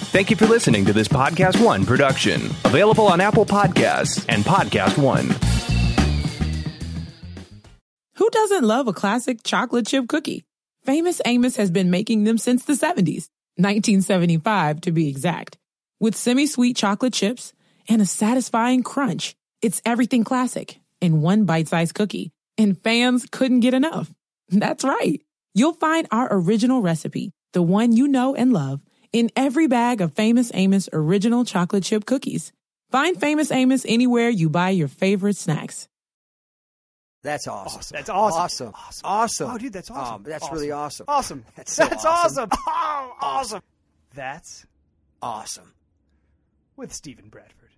Thank you for listening to this Podcast One production. Available on Apple Podcasts and Podcast One. Who doesn't love a classic chocolate chip cookie? Famous Amos has been making them since the 70s, 1975 to be exact. With semi-sweet chocolate chips and a satisfying crunch, it's everything classic in one bite-sized cookie, and fans couldn't get enough. That's right. You'll find our original recipe, the one you know and love, in every bag of Famous Amos original chocolate chip cookies. Find Famous Amos anywhere you buy your favorite snacks. That's awesome. That's awesome. Awesome. Oh, dude, that's awesome. That's really awesome. Awesome. That's so awesome. Oh, awesome. That's awesome. with Stephen Bradford.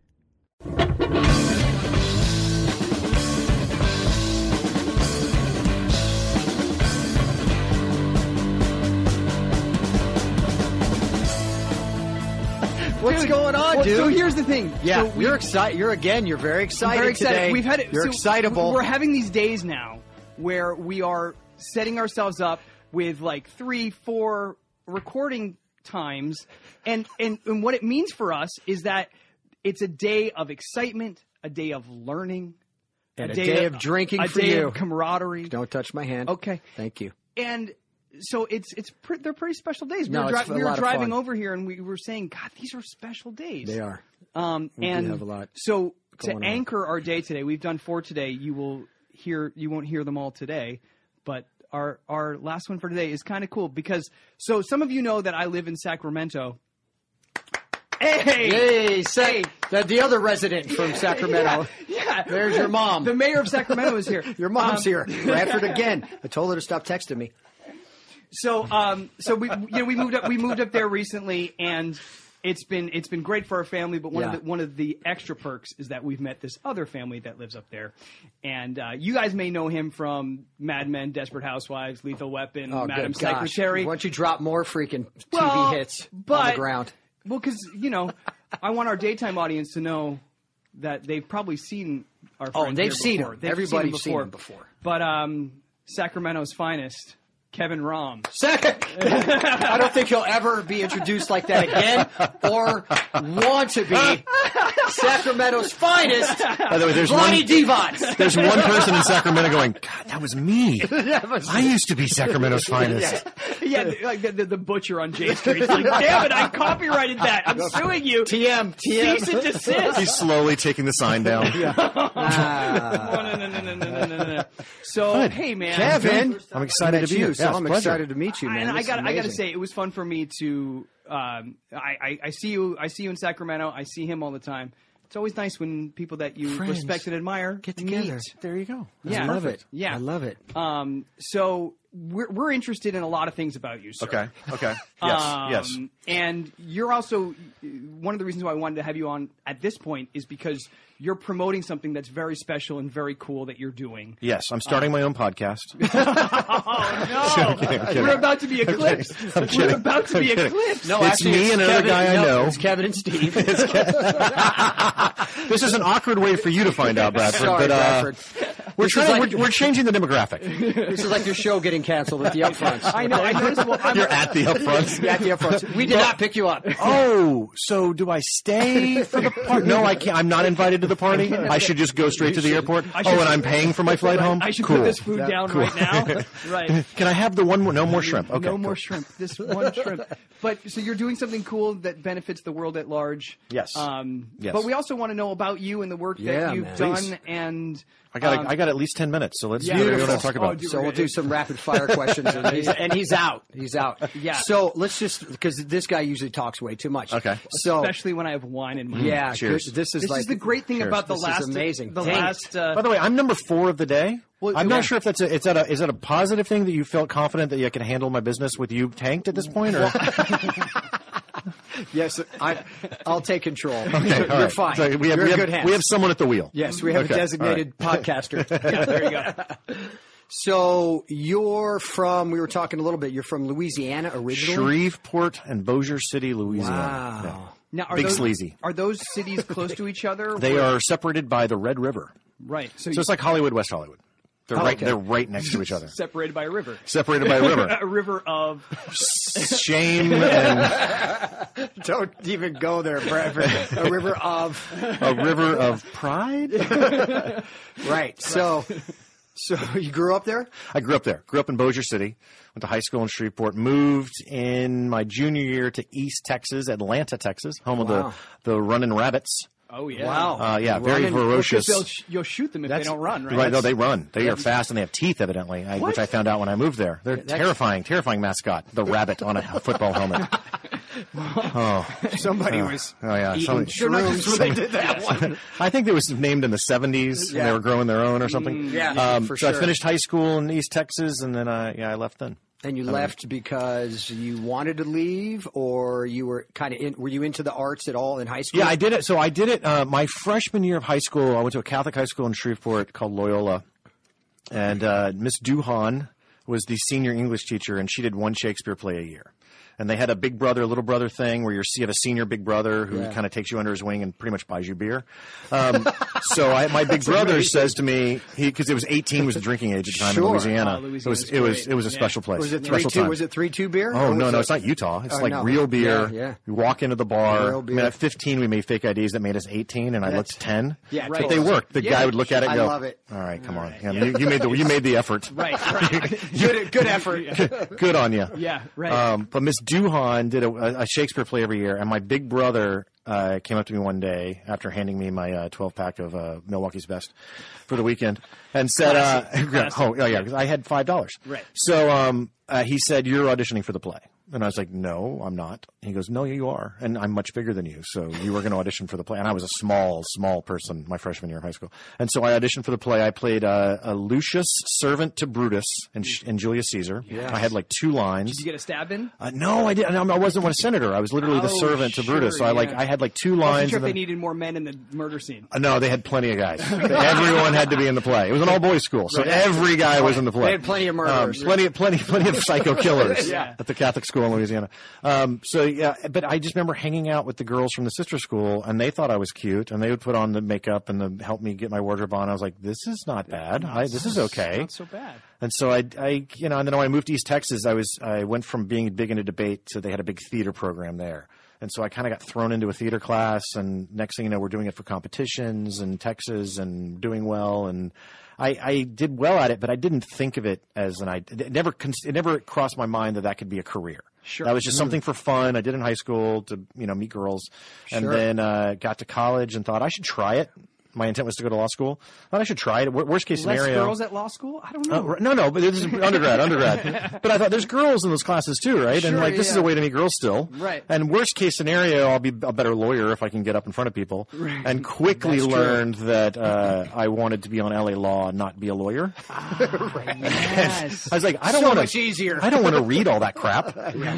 What's going on, dude? So here's the thing. Yeah, So you're excited. You're very excited. very excited. Today. We've had it. You're so excitable. We're having these days now where we are setting ourselves up with like 3-4 recording times, and what it means for us is that it's a day of excitement, a day of learning, And a day of drinking for a day you. of camaraderie. Don't touch my hand. Okay. Thank you. And so they're pretty special days. No, it's a we were lot of driving fun. over here and we were saying, God, these are special days. They are. And We do have a lot so to going on. anchor our day today, we've done 4 today. You won't hear them all today, but our last one for today is kind of cool because so some of you know that I live in Sacramento. Hey, the other resident from Sacramento. Yeah. There's your mom. The mayor of Sacramento is here. Your mom's here. Bradford again. I told her to stop texting me. So we moved up there recently, and it's been great for our family. But one of the extra perks is that we've met this other family that lives up there, and you guys may know him from Mad Men, Desperate Housewives, Lethal Weapon, Madam good gosh. Secretary. Why don't you drop more freaking TV hits on the ground? Well, because I want our daytime audience to know that they've probably seen our friends. And they've here seen before. him. They've Everybody's seen him seen him before. But Sacramento's finest, Kevin Rom. I don't think he'll ever be introduced like that again or want to be. Sacramento's finest. By the way, there's Lonnie Devon. There's one person in Sacramento going, God, that was me. I used to be Sacramento's finest. Yeah, like the butcher on J Street. It's like, damn it, I copyrighted that. I'm suing you. TM. Cease and desist. He's slowly taking the sign down. No. So, hey, man. Kevin. I'm excited to be here. So Yeah, I'm pleasure. excited to meet you, man. And This is I gotta amazing. say, it was fun for me to. I see you in Sacramento. I see him all the time. It's always nice when people that you Friends respect and admire get together. meet. There you go. Yeah, I love it. Yeah, I love it. So we're interested in a lot of things about you, sir. Okay. Yes. And you're also one of the reasons why I wanted to have you on at this point is because you're promoting something that's very special and very cool that you're doing. Yes, I'm starting my own podcast. Oh no! I'm kidding. We're about to be eclipsed. I'm kidding. We're about to be I'm kidding. eclipsed. No, It's actually, me and another Kevin, guy I know. It's Kevin and Steve. This is an awkward way for you to find out, Bradford. Sorry, but Bradford. we're changing the demographic. This is like your show getting canceled at the upfronts. I know. I noticed. Well, You're at the upfront. At the upfronts. We did not pick you up. Oh, so do I stay for the party? No, I can't. I'm not invited to the party. I should just go straight to the airport. I should- And I'm paying for my flight home. I should cool. put this food down right now. Right. Can I have the one more? No more shrimp. Okay. No cool. more shrimp. This one shrimp. But so you're doing something cool that benefits the world at large. Yes. Yes. But we also want to know about you and the work Yeah, that you've man. done. Please. And I got at least 10 minutes. So let's Yeah. see what we're Beautiful. going to talk about. dude, So we're we'll gonna- do some rapid fire questions, and he's out. He's out. Yeah. So let's just because this guy usually talks way too much. Okay. So especially when I have wine in my hand. yeah, Cheers. This is This like is the great thing Cheers. about the This is last. amazing. The Dang it. last. By the way, I'm number 4 of the day. Well, I'm yeah. not sure if is that a positive thing that you felt confident that you can handle my business with you tanked at this point, or yes, I'll take control. okay, all You're right. fine. So we have You're we in have, good hands. we have someone at the wheel. Yes, we have Okay, a designated podcaster. Yeah, there you go. So you're from? We were talking a little bit. You're from Louisiana originally. Shreveport and Bossier City, Louisiana. Wow. Yeah. Now, are Big those, sleazy. Are those cities close to each other? They are separated by the Red River. Right. So it's like Hollywood, West Hollywood. They're right next to each other. Separated by a river. Separated by a river. A river of Shame and Don't even go there, Bradford. A river of pride. Right. So you grew up there? I grew up there. Grew up in Bossier City. Went to high school in Shreveport. Moved in my junior year to East Texas, Atlanta, Texas, home of the Runnin' Rabbits. Oh, yeah. Wow. Very ferocious. You'll shoot them if they don't run, right? Right, no, they run. They are fast and they have teeth, evidently, which I found out when I moved there. They're terrifying mascot, the rabbit on a football helmet. Somebody was eating shrooms when they did that one. I think it was named in the 70s. Yeah. They were growing their own or something. For so sure. I finished high school in East Texas, and then I left then. And you left because you wanted to leave, or you were were you into the arts at all in high school? Yeah, I did it. So I did it my freshman year of high school. I went to a Catholic high school in Shreveport called Loyola. And Miss Duhan was the senior English teacher, and she did one Shakespeare play a year. And they had a big brother, little brother thing where you have a senior big brother who kind of takes you under his wing and pretty much buys you beer. So my big brother says to me, because it was 18 was the drinking age at the time in Louisiana. It was a special place. Was it special 3-2? time. Was it 3-2 beer? Oh no, it's not Utah. It's real beer. Yeah. You walk into the bar. Real beer. I mean, at 15 we made fake IDs that made us 18, and I looked 10. Yeah, but they worked. The guy would look at it and I go, love it. "All right, come on, you made the effort. Right. Good effort. Good on you." Yeah, right. But Miss Duhan did a Shakespeare play every year, and my big brother came up to me one day after handing me my 12-pack of Milwaukee's Best for the weekend and said, because I had $5. Right. So he said, "You're auditioning for the play." And I was like, "No, I'm not." And he goes, "No, you are. And I'm much bigger than you. So you were going to audition for the play." And I was a small person my freshman year of high school. And so I auditioned for the play. I played a Lucius, servant to Brutus in Julius Caesar. Yes. I had like 2 lines. Did you get a stab in? No, I didn't. I wasn't a senator. I was literally the servant to Brutus. So I had like 2 I lines. wasn't sure if they needed more men in the murder scene. No, they had plenty of guys. Everyone had to be in the play. It was an all-boys school, so every guy was in the play. They had plenty of murderers. Plenty of psycho killers Yeah. at the Catholic school in Louisiana. But I just remember hanging out with the girls from the sister school, and they thought I was cute, and they would put on the makeup and help me get my wardrobe on. I was like, "This is not bad. This is okay." Not so bad. And so and then when I moved to East Texas, I went from being big into debate to they had a big theater program there. And so I kind of got thrown into a theater class, and next thing you know, we're doing it for competitions in Texas and doing well. And I did well at it, but I didn't think of it as it never crossed my mind that could be a career. Sure. That was just something for fun. I did in high school to, meet girls. And then got to college and thought I should try it. My intent was to go to law school. Thought I should try it. Worst case scenario. Less girls at law school? I don't know. No, but this is undergrad. But I thought there's girls in those classes too, right? Sure, and this is a way to meet girls still. Right. And worst case scenario, I'll be a better lawyer if I can get up in front of people. Right. And quickly learned that I wanted to be on LA Law and not be a lawyer. Yes. I was like, I don't want much easier. I don't want to read all that crap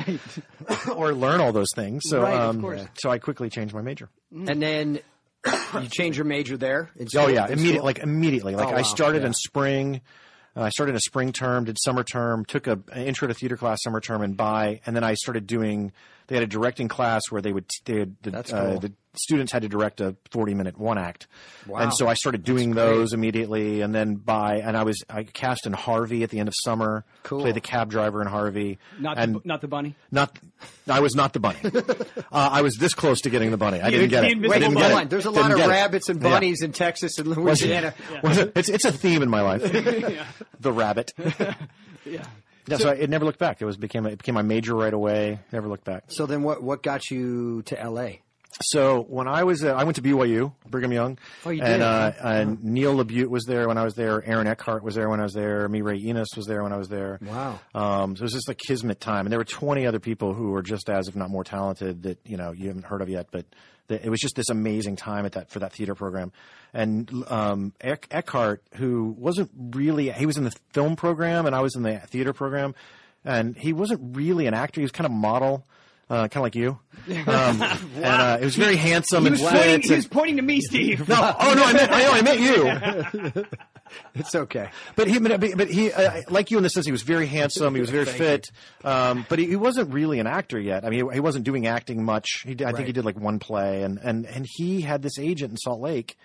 or learn all those things. So, Right, of course. So I quickly changed my major. And then you changed your major there? Immediately. Oh, wow. I started in spring. I started a spring term, did summer term, took an intro to theater class summer term, and then I started doing. They had a directing class where the students had to direct a 40-minute one act. Wow. And so I started doing those immediately, and then I cast in Harvey at the end of summer. Cool. Played the cab driver in Harvey. Not the bunny? I was not the bunny. I was this close to getting the bunny. I didn't get it. Wait, I didn't hold get on. it. There's a lot of rabbits and bunnies in Texas and Louisiana. It's a theme in my life. The rabbit. Yeah. Yeah, so it never looked back. It became my major right away. Never looked back. So then what got you to L.A.? So when I was, I went to BYU, Brigham Young. Oh, you did? And Neil LaBute was there when I was there. Aaron Eckhart was there when I was there. Mireille Enos was there when I was there. Wow. So it was just like kismet time. And there were 20 other people who were just as, if not more talented that, you haven't heard of yet. But it was just this amazing time for that theater program. And Eckhart, who wasn't really, he was in the film program and I was in the theater program. And he wasn't really an actor. He was kind of model. Kind of like you. And it was very handsome and fit. He was pointing to me, Steve. No, I meant you. It's okay. But he, like you in the sense, he was very handsome. He was very fit. But he wasn't really an actor yet. I mean, he wasn't doing acting much. I think he did like one play, and he had this agent in Salt Lake.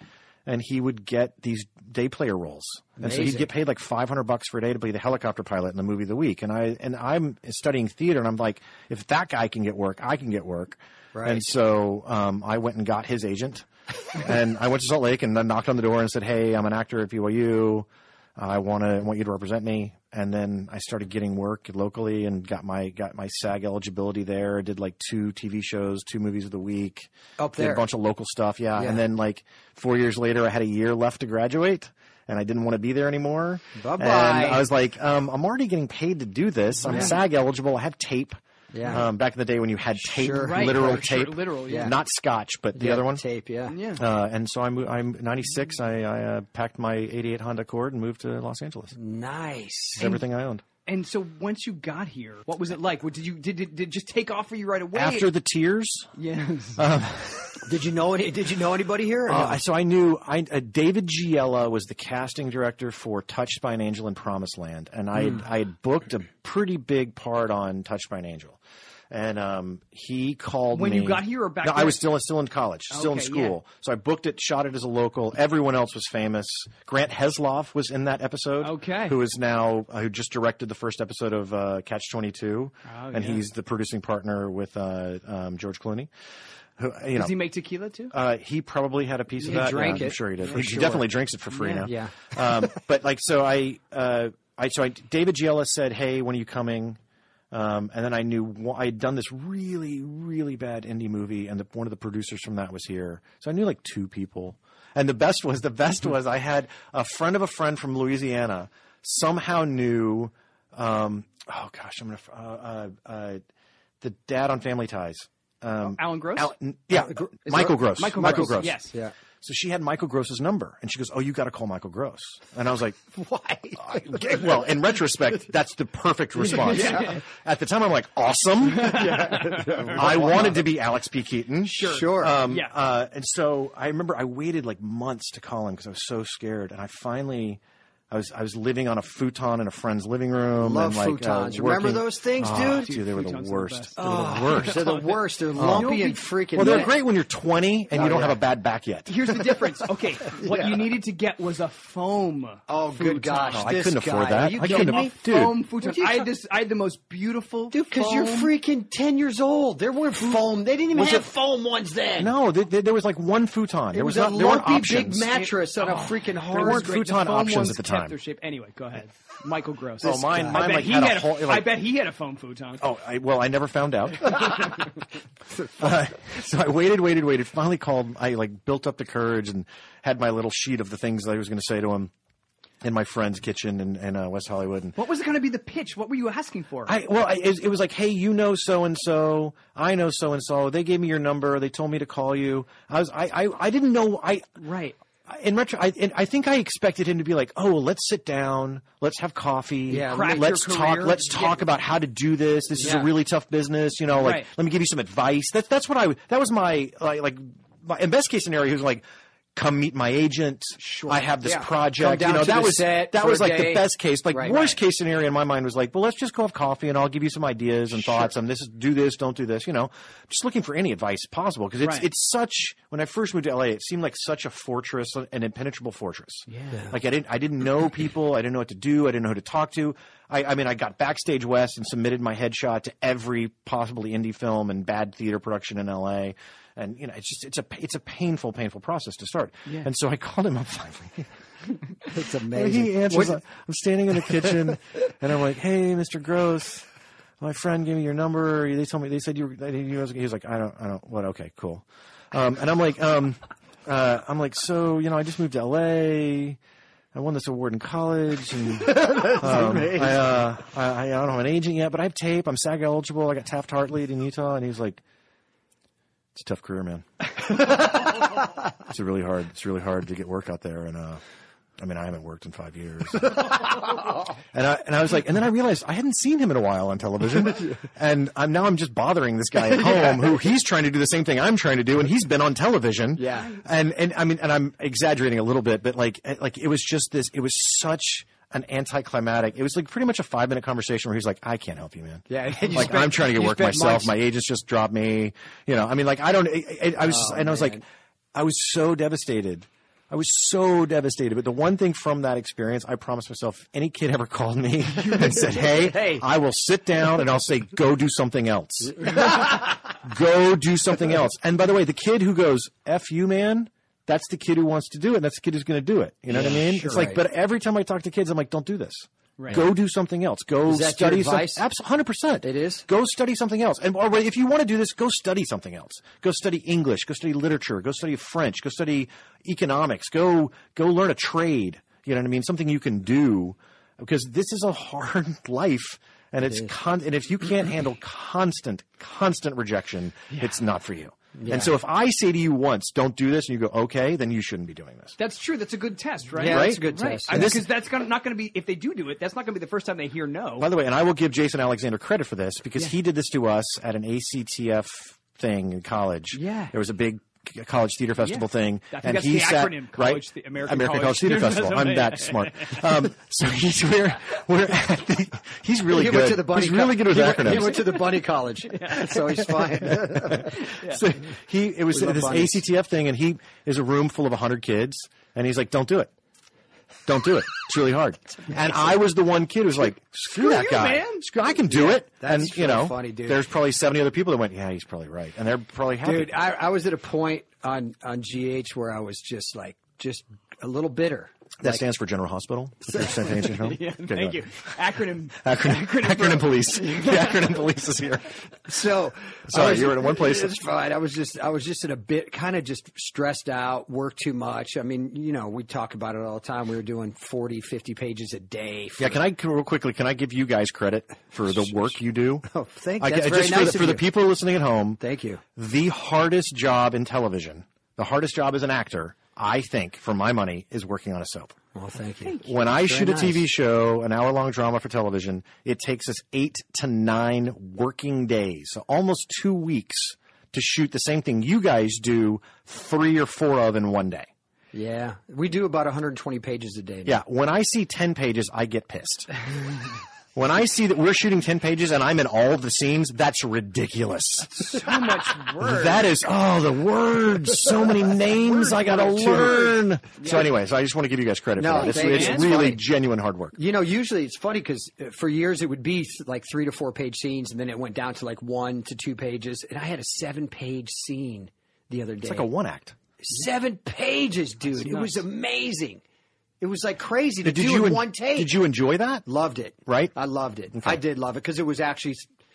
and he would get these day player roles. And so he'd get paid like $500 for a day to be the helicopter pilot in the movie of the week. And I'm studying theater, and I'm like, if that guy can get work, I can get work. Right. And so I went and got his agent, and I went to Salt Lake and then knocked on the door and said, "Hey, I'm an actor at BYU. I want you to represent me." And then I started getting work locally and got my SAG eligibility there. Did like 2 TV shows, 2 movies of the week. Up Did there. a bunch of local stuff, yeah. And then like 4 years later, I had a year left to graduate, and I didn't want to be there anymore. Bye-bye. And I was like, I'm already getting paid to do this. I'm SAG eligible. I have tape. Yeah. Back in the day when you had tape, Sure. Right, literal right, sure, tape, literal, yeah. not Scotch, but the other one. Tape, yeah. And so I'm 96. I packed my '88 Honda Accord and moved to Los Angeles. Nice. It's everything I owned. And so once you got here, what was it like? What, did it just take off for you right away? After the tears, Yes. Did you know anybody here? Or no? so I knew David Giella was the casting director for Touched by an Angel and Promised Land, and I had booked a pretty big part on Touched by an Angel. And he called When me. you got here or back No, then? I was still in college, still in Okay, school. yeah. So I booked it, shot it as a local. Everyone else was famous. Grant Heslov was in that episode. Okay. Who is now who just directed the first episode of Catch-22, and yeah. he's the producing partner with George Clooney. Who, Does he make tequila too? he probably had a piece of He that. drank I'm it, sure he did. for He sure. definitely drinks it for free now. Yeah. But like, so David Giella said, "Hey, when are you coming?" And then I knew I had done this really, really bad indie movie, and one of the producers from that was here. So I knew like 2 people. And the best was I had a friend of a friend from Louisiana somehow knew. The dad on Family Ties. Alan Gross? Michael Gross. Michael Gross. Yes. Yeah. So she had Michael Gross's number, and she goes, "Oh, you got to call Michael Gross." And I was like, Why? well, in retrospect, that's the perfect response. At the time, I'm like, awesome. I wanted to be Alex P. Keaton. Sure. And so I remember I waited like months to call him because I was so scared. And I finally, I was living on a futon in a friend's living room. Love and, futons. working. Remember those things, dude? Dude, they were the Futons are the worst. best. They were the worst. They're the worst. They're lumpy and freaking. Well, they're mad. great when you're 20 and you don't have a bad back yet. Here's the difference. Okay, what you needed to get was a foam. Oh, good gosh! Oh, I this couldn't afford guy. that. Are you I kidding couldn't me? Dude. Foam futon. What are you I had the most beautiful. Dude, because you're foam. freaking 10 years old. There weren't foam. They didn't even have foam ones then. No, there was like one futon. It was there a weren't lumpy big options. mattress on a freaking There hard. weren't Great. The futon foam options ones at the kept time. their shape. Anyway, go ahead. Michael Gross. Oh, mine I bet like he had had a whole. I Like, bet he had a foam futon. oh, I never found out. So I waited. Finally called. I like built up the courage and had my little sheet of the things that I was going to say to him in my friend's kitchen in West Hollywood. And What was going to be the pitch? What were you asking for? it was like, hey, you know so and so, I know so and so. They gave me your number. They told me to call you. I didn't know. Right. In retro, I think I expected him to be like, "Oh, well, let's sit down, let's have coffee, Yeah, Craft let's your talk, career. let's talk about how to do this. This is a Yeah. really tough business, you know. Like, Right. let me give you some advice." That was my in best case scenario. He was like, "Come meet my agent. Sure. I have this Yeah. project." Come down to that the was set that for was a like day. the best case. Like Right. worst case scenario in my mind was like, "Well, let's just go have coffee and I'll give you some ideas and thoughts on this. Do this, don't do this." You know, just looking for any advice possible because Right. it's such. When I first moved to LA, it seemed like such a fortress, an impenetrable fortress. Yeah. Like I didn't know people. I didn't know what to do. I didn't know who to talk to. I mean, I got Backstage West and submitted my headshot to every possibly indie film and bad theater production in LA. And you know, it's a painful process to start. Yeah. And so I called him up finally. It's And amazing. he answers. I'm standing in the kitchen, and I'm like, "Hey, Mr. Gross, my friend gave me your number. They told me they said you were." He was like, "I don't. What? Okay, cool." And I'm like, so you know, I just moved to LA. I won this award in college, and I don't have an agent yet, but I have tape. I'm SAG eligible. I got Taft-Hartley in Utah, and he was like, "It's a tough career, man. It's really hard to get work out there." And I mean, I haven't worked in 5 years. And I was like, and then I realized I hadn't seen him in a while on television, and I'm just bothering this guy at home who he's trying to do the same thing I'm trying to do, and he's been on television. Yeah. And I mean, and I'm exaggerating a little bit, but like it was just this. It was such an anticlimactic. It was like pretty much a 5-minute conversation where he's like, "I can't help you, man. Yeah, and you like spent- I'm trying to get you work spent myself. months- My agents just dropped me. You know, I mean, like I don't. I was just, and I was like, man. I was so devastated I was so devastated. But the one thing from that experience, I promised myself, if any kid ever called me and said, hey, I will sit down and I'll say, go do something else. Go do something else. And by the way, the kid who goes, F you, man, that's the kid who wants to do it. And that's the kid who's going to do it. You know what I mean? It's like, but every time I talk to kids, I'm like, don't do this. Right. Go do something else. Go study something. 100%. It is. Go study something else. And or if you want to do this, go study something else. Go study English. Go study literature. Go study French. Go study economics. Go learn a trade. You know what I mean? Something you can do, because this is a hard life, and and if you can't handle constant rejection, it's not for you. Yeah. And so if I say to you once, don't do this, and you go, okay, then you shouldn't be doing this. That's true. That's a good test, right? Yeah, right? That's a good test. Yeah. Because that's not going to be, if they do it, that's not going to be the first time they hear no. By the way, and I will give Jason Alexander credit for this, because he did this to us at an ACTF thing in college. Yeah. There was a big college theater festival thing, I think and that's he the sat acronym, American College Theater Festival. I'm that smart. So we're at he's really good. Went to the Bunny he's really good with acronyms. He went to the Bunny College, so he's fine. So it was this bunnies. ACTF thing, and he is a room full of 100 kids, and he's like, "Don't do it. Don't do it. It's really hard." And I was the one kid who was like, screw that guy. Man. I can do it. That's and, funny, dude. There's probably 70 other people that went, yeah, he's probably right. And they're probably happy. Dude, I was at a point on GH where I was just a little bitter. That stands for General Hospital. Yeah, thank you. Acronym police. The acronym police is here. So sorry, you were in one place. It's fine. I was just in a bit, kind of just stressed out, worked too much. I mean, we talk about it all the time. We were doing 40, 50 pages a day. Real quickly, can I give you guys credit for the work you do? Oh, thank you. That's very nice for the people listening at home. Thank you. The hardest job in television, the hardest job as an actor, I think, for my money, is working on a soap. Well, thank you. When I shoot a TV show, an hour-long drama for television, it takes us 8 to 9 working days, so almost 2 weeks to shoot the same thing you guys do 3 or 4 of in one day. Yeah. We do about 120 pages a day now. Yeah. When I see 10 pages, I get pissed. When I see that we're shooting 10 pages and I'm in all of the scenes, that's ridiculous. So much work. That is, the words. So many names I got to learn. Yeah. So anyway, I just want to give you guys credit for that. It's really genuine hard work. Usually it's funny because for years it would be like 3 to 4 page scenes, and then it went down to like 1 to 2 pages. And I had a 7-page scene the other day. It's like a 1-act. 7 pages, dude. It was amazing. It was like crazy to do in one take. Did you enjoy that? Loved it. Right? I loved it. Okay. I did love it because it was actually,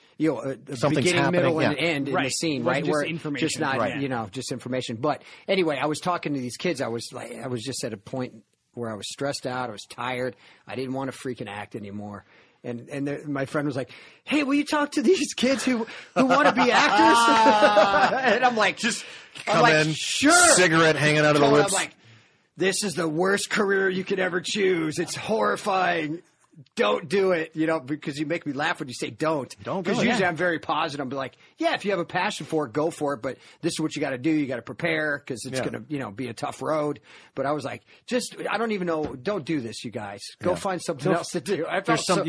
a beginning, happening, middle, and end in the scene, right? Just information. Just not, just information. But anyway, I was talking to these kids. I was just at a point where I was stressed out. I was tired. I didn't want to freaking act anymore. And my friend was like, "Hey, will you talk to these kids who want to be actors?" And I'm like, come in, sure. Cigarette hanging out of the lips. I'm like, this is the worst career you could ever choose. It's horrifying. Don't do it, because you make me laugh when you say don't. Don't. Because usually I'm very positive. I'm like, yeah, if you have a passion for it, go for it. But this is what you got to do. You got to prepare because it's going to, be a tough road. But I was like, I don't even know. Don't do this, you guys. Go find something else to do. I felt so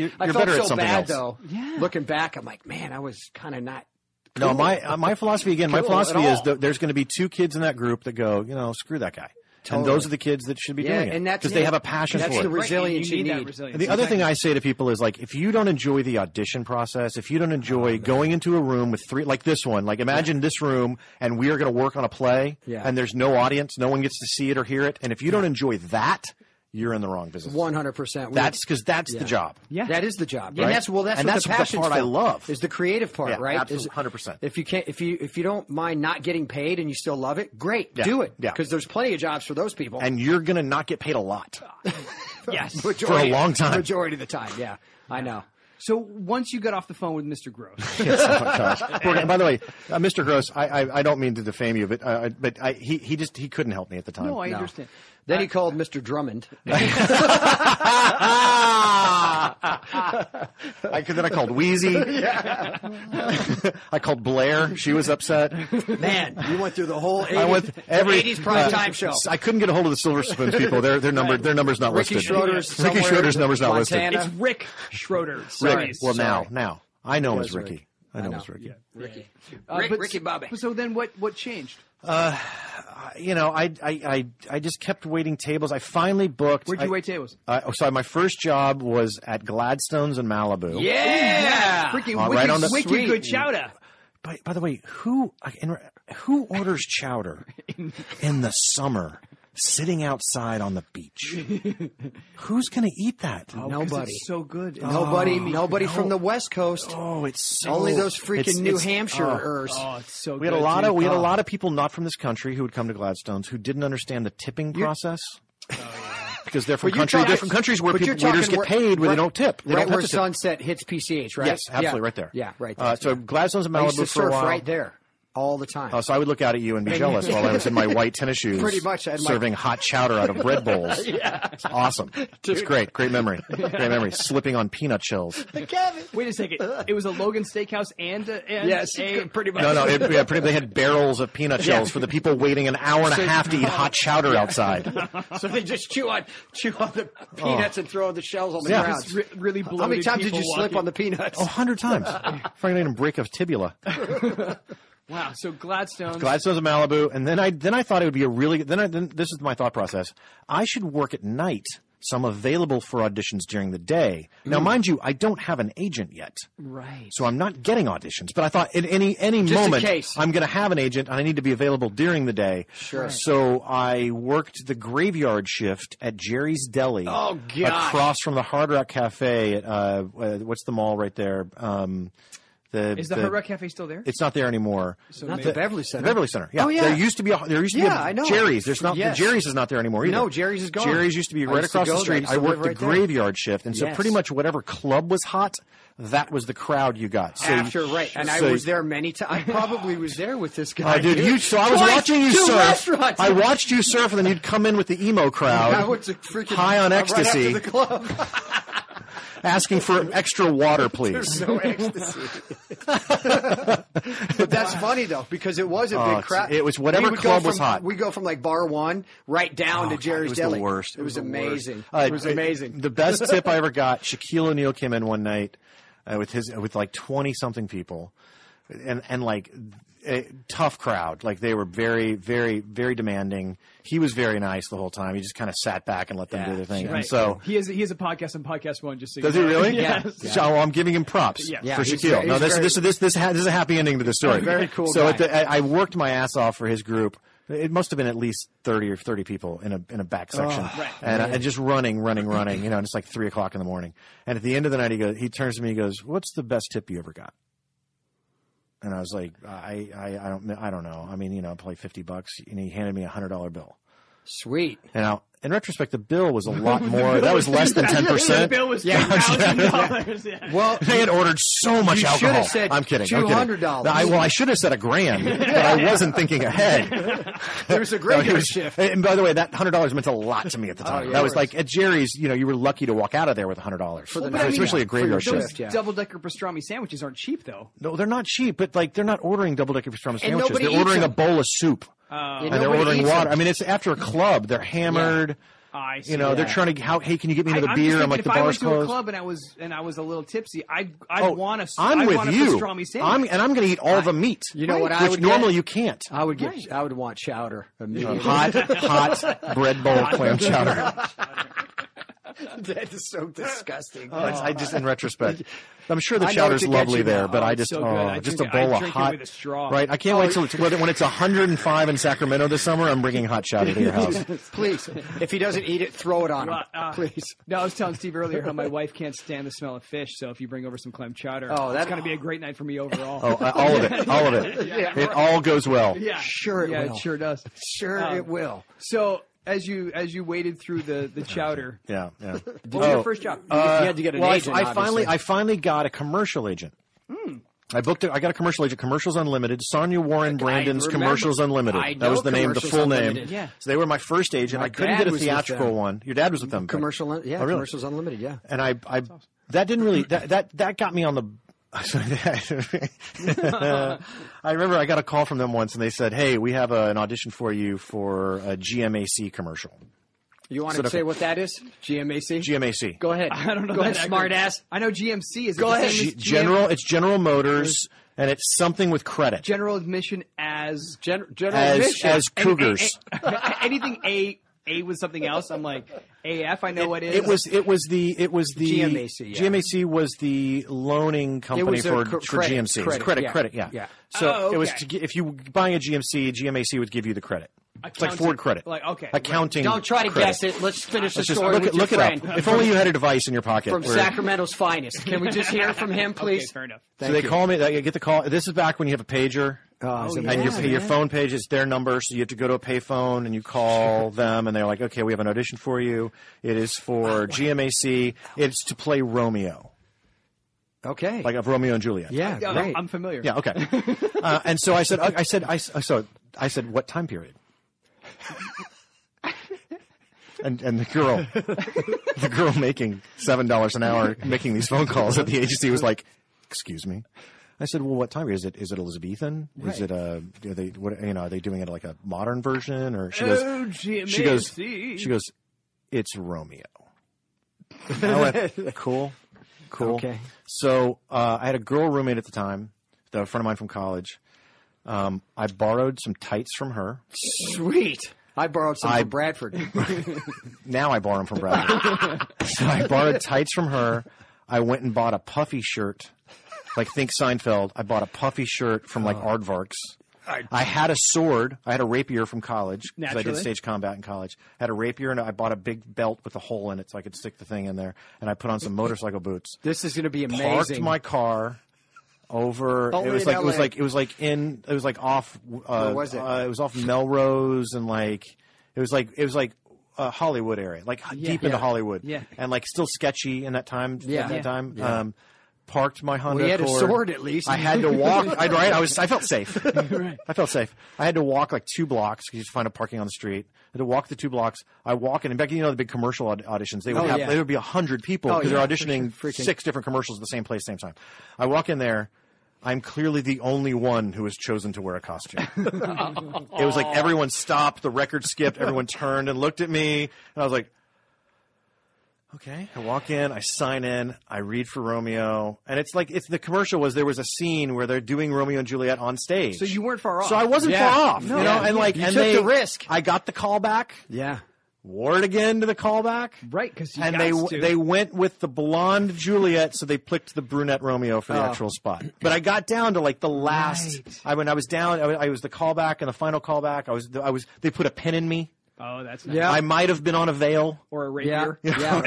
bad though. Yeah. Looking back, I'm like, man, I was kind of not. No, my philosophy again. My philosophy is that there's going to be 2 kids in that group that go, screw that guy. Totally. And those are the kids that should be doing it because they have a passion for it. That's the resilience you need. And the other thing I say to people is, like, if you don't enjoy the audition process, if you don't enjoy going into a room with 3, like this one, like imagine this room and we are going to work on a play and there's no audience, no one gets to see it or hear it. And if you don't enjoy that, you're in the wrong business. 100%. That's because that's the job. Yeah, that is the job. Right? And that's what the passion part I love. Is the creative part, right? Absolutely, 100%. If you don't mind not getting paid and you still love it, great, do it. Yeah, because there's plenty of jobs for those people. And you're gonna not get paid a lot. Yes, for a long time. Majority of the time, yeah, I know. So once you got off the phone with Mr. Gross, yes, oh my gosh. By the way, Mr. Gross, I don't mean to defame you, but he couldn't help me at the time. No, I understand. Then he called Mr. Drummond. Then I called Wheezy. I called Blair. She was upset. Man, you went through the whole 80s prime time show. I couldn't get a hold of the Silver Spoons people. Their number's not listed. Ricky Schroeder's number's not listed. It's Rick Schroeder. Sorry. Rick. Well, now I know him as Ricky. I know him as Ricky. Ricky Bobby. So then what changed? I just kept waiting tables. I finally booked. Where'd you wait tables? So my first job was at Gladstone's in Malibu. Yeah. Freaking right wicked, on the- wicked Sweet. good chowder. By the way, who orders chowder in the summer, sitting outside on the beach? Who's going to eat that? Nobody. It's so good. Nobody from the West Coast. Oh, it's so, Only those freaking it's- New it's- Hampshireers. Oh, it's so We had good. a lot too. of a lot of people not from this country who would come to Gladstone's who didn't understand the tipping process. Because they're from different countries where waiters get paid where they don't tip. They Right don't have where to tip. Sunset hits PCH, right? Yes, absolutely, Yeah. right there. Yeah, right there. So Gladstone's in I used Malibu to for a surf while. right there all the time. So I would look out at you and be jealous while I was in my white tennis shoes. Pretty much, I had my- serving hot chowder out of bread bowls. It's awesome. It's great. Great memory. Great memory. Slipping on peanut shells. Wait a second. It was a Logan Steakhouse and Yes, pretty much. No, they had barrels of peanut shells for the people waiting an hour and a half to eat hot chowder outside. So they just chew on the peanuts and throw the shells on the Yeah. ground. really bloated. How many times did people you slip walking. on the peanuts? 100 times. Finally didn't break a tibula. Wow. So Gladstone. Gladstone's in Malibu, and then I thought it would be a really then this is my thought process. I should work at night, so I'm available for auditions during the day. Now, mind you, I don't have an agent yet, Right. so I'm not getting auditions. But I thought at any Just in moment case. I'm going to have an agent, and I need to be available during the day. Sure. So I worked the graveyard shift at Jerry's Deli, Oh, gosh. across from the Hard Rock Cafe at what's the mall right there? Is the Hard Rock Cafe still there? It's not there anymore. Not the Beverly Center. The Beverly Center. Yeah. Oh, yeah. There used to be a I know. Jerry's. There's not Yes. Jerry's is not there anymore either. No, Jerry's is gone. Jerry's used to be I right used to across go the there. I street. used I to worked live the right there. graveyard shift, and so Yes. pretty much whatever club was hot, that was the crowd you got. So After, right. And I so- was there many times. I probably was there with this guy. dude, so I was Twice, watching you 2 surf. restaurants. I watched you surf, and then you'd come in with the emo crowd, I went to freaking high on right ecstasy, after the club. asking for extra water, please. No ecstasy. But that's funny though, because it was a big crowd. it was whatever We would club go was from- hot. We go from like bar one right down to God, Jerry's it was Deli. the worst. It was the worst. amazing. It was amazing. The best tip I ever got: Shaquille O'Neal came in one night with like 20 something people, and like a tough crowd. Like they were very, very, very demanding. He was very nice the whole time. He just kind of sat back and let them do their thing. Right. And so. he has a podcast on Podcast One. Just so Does you he know. really? Yeah. So I'm giving him props Yeah. for he's Shaquille. very- No, he's this is a happy ending to the story. Very cool So guy. I worked my ass off for his group. It must have been at least 30 or 30 people in a back section, Right. and just running, you know, and it's like 3 o'clock in the morning. And at the end of the night, he turns to me, he goes, "What's the best tip you ever got?" And I was like, I don't know. I mean, you know, probably $50. And he handed me a $100 bill. Sweet. Now, in retrospect, the bill was a lot more. That was less than 10%. The bill was $2,000. Yeah. Well, They had ordered so much You should alcohol. have said I'm kidding. $200. I should have said $1,000, but I wasn't thinking ahead. there was a graveyard shift. And by the way, that $100 meant a lot to me at the time. yeah, That of was course. like at Jerry's. You know, you were lucky to walk out of there with $100 For the But I mean, especially a graveyard for your shift. shift. Yeah. Double-decker pastrami sandwiches aren't cheap, though. No, they're not cheap, but like they're not ordering double-decker pastrami sandwiches. nobody They're eats ordering a them. bowl of soup, and they're nobody ordering eats water. them. I mean, it's after a club. They're hammered. I see. You know, they're trying to. Hey, can you get me another I'm beer? just I'm like, thinking the if I bar's went to a closed. club and I was a little tipsy, I'd want a I'm with you. pastrami sandwich. I'm going to eat all the meat. You know what I which would normally get? you can't. I would want chowder immediately. Hot bread bowl clam chowder. That is so disgusting. I just, in retrospect, I'm sure the I know chowder's what to get lovely you there, now. but I it's just, so good. I just drink a bowl I of drink hot. it with a straw. Right, I can't wait till when it's 105 in Sacramento this summer. I'm bringing hot chowder to your house. Please, if he doesn't eat it, throw it on him. Please. No, I was telling Steve earlier how my wife can't stand the smell of fish, so if you bring over some clam chowder, Oh, it's that- going to be a great night for me overall. All of it. It all goes well. yeah, Sure it will. it sure does. Sure, it will. So as you waded through the chowder, Yeah. what was your first job? You had to get an agent. I finally got a commercial agent. I booked it. I got a commercial agent. Commercials Unlimited. Sonia Warren Brandon's remember. Commercials Unlimited. I That was know the name, the Commercials full name. Unlimited. Yeah. So they were my first agent. My I couldn't dad get a was with theatrical them. one. Your dad was with them. Commercial, yeah, Oh, really? Commercials Unlimited, yeah. And I that didn't really that got me on the. I remember I got a call from them once, and they said, "Hey, we have an audition for you for a GMAC commercial." You want to say what that is? GMAC? GMAC. Go ahead. I don't know. Go ahead, that smart acronym. ass. I know GMC is. Go it the ahead. same as It's General Motors and it's something with credit. General admission as General admission. As cougars. Anything A was something else. I'm like AF. I know what it is. It was the GMAC. Yeah. GMAC was the loaning company for GMC. Credit. Yeah. So it was if you buying a GMC would give you the credit. It's like Ford credit. Like accounting. Don't try to credit. guess it. Let's finish the Just story with look your it friend. up. If only you had a device in your pocket. From Sacramento's finest. Can we just hear from him, please? Okay, fair enough. So they call me. You get the call. This is back when you have a pager. And your phone page is their number, so you have to go to a payphone and you call them, and they're like, "Okay, we have an audition for you. It is for GMAC. It's to play Romeo." Okay. Like of Romeo and Juliet. Yeah, great. I'm familiar. Yeah. Okay. And so I said, what time period? And the girl making $7 an hour making these phone calls at the agency was like, "Excuse me." I said, "Well, what time is it? Is it Elizabethan? Right. Is it are they doing it like a modern version?" Or she goes, "It's Romeo." I went, cool. Okay. So I had a girl roommate at the time, a friend of mine from college. I borrowed some tights from her. Sweet. I borrowed some from Bradford. Now I borrow them from Bradford. So I borrowed tights from her. I went and bought a puffy shirt. Like, think Seinfeld. I bought a puffy shirt from, like, Aardvarks. I had a sword. I had a rapier from college because I did stage combat in college. I had a rapier, and I bought a big belt with a hole in it so I could stick the thing in there. And I put on some motorcycle boots. This is going to be amazing. Parked my car over. Only it was in like LA. it was like off. Where was it? It was off Melrose and it was like Hollywood area, like deep into Hollywood. Yeah. And like still sketchy in that time. Yeah. At that time. Yeah. Parked my Honda Well, he had Accord. a sword at least. I had to walk. I felt safe. I felt safe. I had to walk like 2 blocks because you find a parking on the street. I had to walk the 2 blocks. I walk in, and back, the big commercial auditions. They would there would be 100 people because they're auditioning 6 different commercials at the same place, same time. I walk in there. I'm clearly the only one who was chosen to wear a costume. It was like everyone stopped, the record skipped, everyone turned and looked at me, and I was like, okay. I walk in, I sign in, I read for Romeo, and it's the commercial was there was a scene where they're doing Romeo and Juliet on stage. So you weren't far off. So I wasn't far off, No. and You took the risk. I got the call back. Yeah. Wore it again to the callback. Right, because they went with the blonde Juliet, so they picked the brunette Romeo for the actual spot. But I got down to like the last. Right. I was down. I was the callback and the final callback. I was. They put a pin in me. Oh, that's nice. Yeah. I might have been on a veil. Or a rapier. Yeah.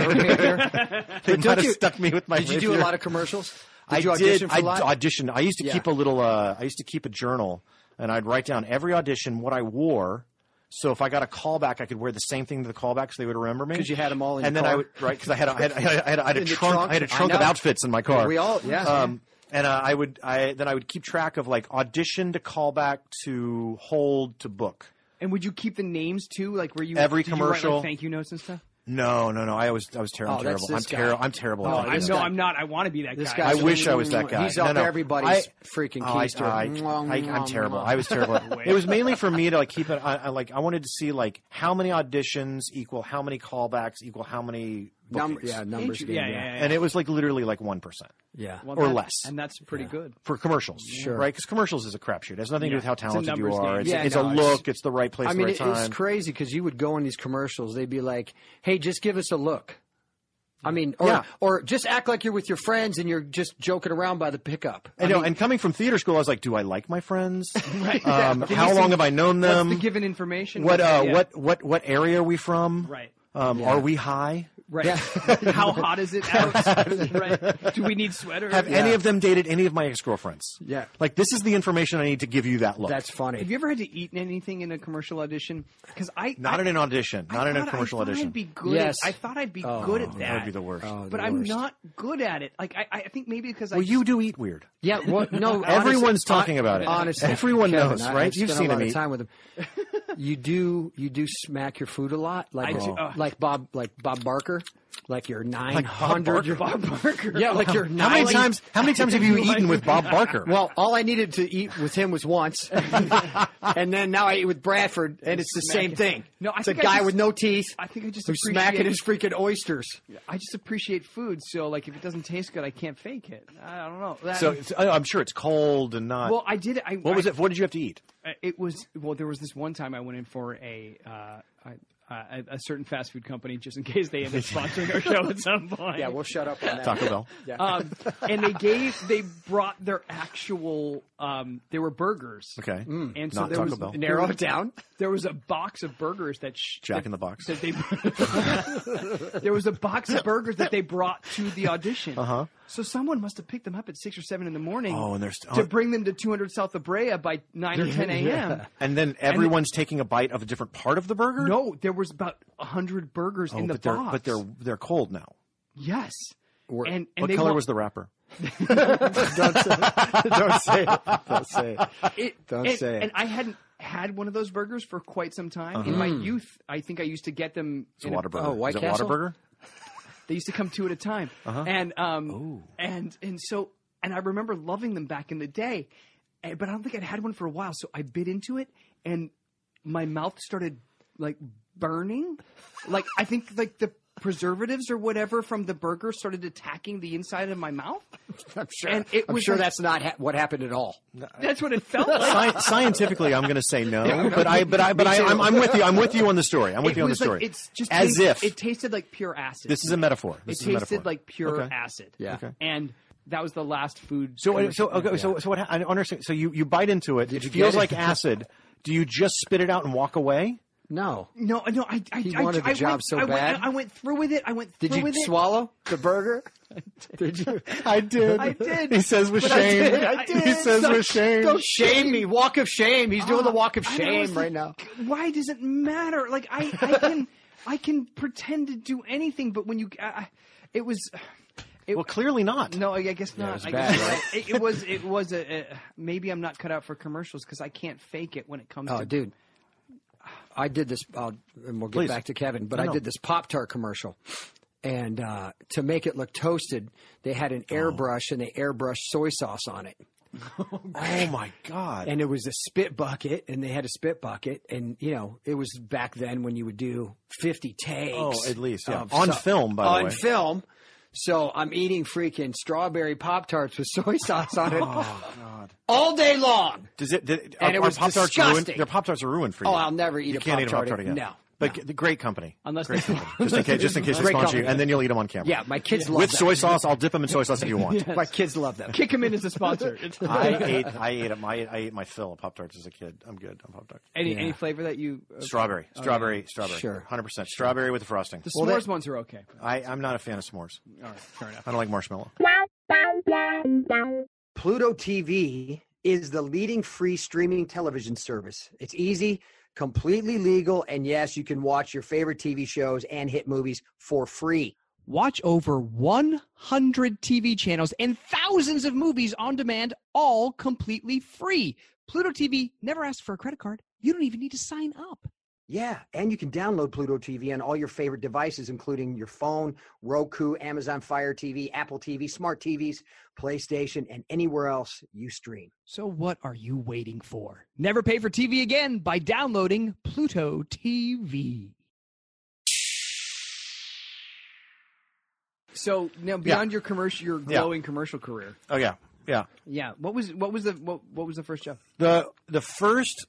They might have stuck me with my. Did you do a rapier. lot of commercials? I you audition for a lot? auditioned. I used to keep a little. I used to keep a journal, and I'd write down every audition what I wore. So if I got a callback, I could wear the same thing to the callback, so they would remember me. Because you had them all in and your then car? I would because I had a trunk. I had a trunk I of know. outfits in my car. We all And I would keep track of like audition to callback to hold to book. And would you keep the names too? Like, were you Every did you write, commercial. like, thank you notes and stuff? No. I was terrible. Oh, that's this guy. I'm terrible. Oh, at that. this No, guy. I'm not. I want to be that This guy. guy. I wish I was that guy. He's up everybody's freaking keister. I'm terrible. I was terrible. It was mainly for me to like keep it. I wanted to see like how many auditions equal how many callbacks equal how many bookings. Numbers. Yeah. And it was like literally like 1%. Yeah. Well, or that- less. and that's pretty good. For commercials, Sure. right? Because commercials is a crapshoot. It has nothing to do with how It's a talented you numbers are. game. It's a look. It's the right place I at mean, the right time. it's crazy because you would go in these commercials. They'd be like, "Hey, just give us a look." I mean, or just act like you're with your friends and you're just joking around by the pickup. And coming from theater school, I was like, do I like my friends? How long have I known them? What's the given information? What Yeah. what area are we from? Right. Are we high? Right. How hot is it out? Right. Do we need sweaters? Have any of them dated any of my ex-girlfriends? Yeah. Like, this is the information I need to give you that look. That's funny. Have you ever had to eat anything in a commercial audition? Because Not in an audition. Not in a commercial I thought audition. I'd be good. Yes. I thought I'd be good at that. That would be the worst. But I'm not good at it. Like I think maybe because Well, you do eat weird. Yeah, well, no. Everyone's talking about it. Honestly, Everyone Kevin, knows, right? I've You've spent seen a lot him of eat. time with him. You do smack your food a lot, like I do. like Bob Barker. Like your 900 Bob Barker. Yeah, like your How many times have you eaten with Bob Barker? Well, all I needed to eat with him was once, and then now I eat with Bradford, and it's the same thing. No, I it's a think guy with no teeth. I think I just who's appreciate smacking his freaking oysters. I just appreciate food, so like if it doesn't taste good, I can't fake it. I don't know. So I'm sure it's cold and not. well, I did. What was it? What did you have to eat? It was there was this one time I went in for a certain fast food company just in case they end up sponsoring our show at some point. Yeah, we'll shut up on that. Taco Bell. And they brought their actual they were burgers. Okay. And so Not there Taco was Bell. Narrow it down. there was a box of burgers that Jack in the Box. that they there was a box of burgers that they brought to the audition. Uh-huh. So someone must have picked them up at 6 or 7 in the morning. Oh, and to bring them to 200 South La Brea by 9 or 10 a.m. And then everyone's taking a bite of a different part of the burger. No, there was about 100 burgers in the box. but they're cold now. Yes. And What they color want- was the wrapper? Don't say it. Don't say it. Don't say it. And I hadn't had one of those burgers for quite some time. In my youth, I think I used to get them. It's a Whataburger. Oh, White Is it Castle? Whataburger? They used to come 2 at a time. And so I remember loving them back in the day. But I don't think I'd had one for a while, so I bit into it, and my mouth started like burning. Like I think like the preservatives or whatever from the burger started attacking the inside of my mouth. I'm sure. And it I'm was sure like- that's not what happened at all. That's what it felt like. Scientifically, I'm going to say no, I'm with you. I'm with you on the story. I'm with you on the was like- story. it's just as if it tasted like pure acid. this is a metaphor. It This is a metaphor. tasted like pure Okay. acid. Yeah. Okay. And that was the last food. So commercial. what? I don't understand. So you bite into it. It you feels get like it? acid. Do you just spit it out and walk away? No. No, I He wanted the job so bad. I went through with it. Did you with it. swallow the burger? Did you? I did. I did. He says with But I shame. did. I did. He says with shame. Don't shame me. Walk of shame. He's doing the walk of And I shame was right like, now. Why does it matter? Like I can pretend to do anything, but when you, it was. Well, clearly not. No, I guess not. it was I bad, guess right? It was a maybe I'm not cut out for commercials because I can't fake it when it comes Oh, to. dude. I did this, and we'll get Please. back to Kevin, but No, I no. did this Pop-Tart commercial. And to make it look toasted, they had an airbrush, and they airbrushed soy sauce on it. Oh my God. And it was a spit bucket, and they had a spit bucket. And, you know, it was back then when you would do 50 takes. Oh, at least, yeah. of On film, by the way. On film. So I'm eating freaking strawberry Pop-Tarts with soy sauce on it all day long. And it was Pop-Tarts disgusting. ruined? Their Pop-Tarts are ruined for you. Oh, I'll never eat you a can't eat a Pop-Tart Pop-Tart again. No. But the great company. Unless Great they- company. Just in case they Great sponsor you, company. and then you'll eat them on camera. Yeah, my kids love With that. soy sauce, I'll dip them in soy sauce if you want. My kids love them. Kick him in as a sponsor. I ate my fill of Pop-Tarts as a kid. I'm good on Pop-Tarts. Any flavor that you Strawberry. Strawberry. Sure. 100%. Strawberry with the frosting. the s'mores ones are okay. I'm not a fan of s'mores. All right, fair enough. I don't like marshmallow. Pluto TV is the leading free streaming television service. It's easy, completely legal, and yes, you can watch your favorite TV shows and hit movies for free. Watch over 100 TV channels and thousands of movies on demand, all completely free. Pluto TV never asks for a credit card. You don't even need to sign up. Yeah, and you can download Pluto TV on all your favorite devices, including your phone, Roku, Amazon Fire TV, Apple TV, smart TVs, PlayStation, and anywhere else you stream. So what are you waiting for? Never pay for TV again by downloading Pluto TV. So now beyond your commercial, your glowing commercial career. Oh, yeah. Yeah. Yeah. What was the first job? The first,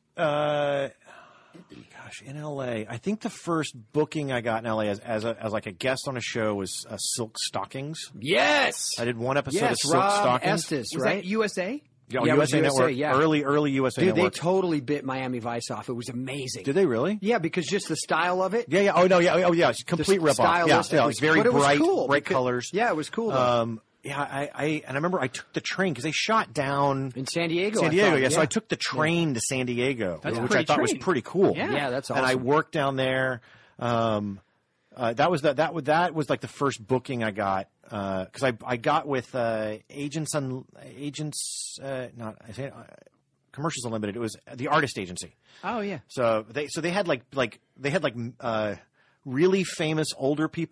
in L.A., I think the first booking I got in L.A. as like a guest on a show was Silk Stockings. Yes! I did one episode Yes, of Silk Rob Stockings. Estes, Was right? that USA? Yeah, Yeah, it was USA USA, Network. yeah. Early USA Dude, Network. they totally bit Miami Vice off. It was amazing. Did they really? Yeah, because just the style of it. Yeah, yeah. Oh, no, yeah. Oh, yeah. It's complete The rip-off. Yeah, stylistically. it's very But it was bright, cool bright because- colors. Yeah, it was cool, though. Yeah, I remember I took the train because they shot down In San Diego, San I Diego, thought, yeah. So I took the train to San Diego, which I pretty thought was train. pretty cool. Yeah, that's And I awesome. worked down there. That was like the first booking I got because I got with Commercials Unlimited. It was the Artist Agency. Oh yeah. So they had like really famous older people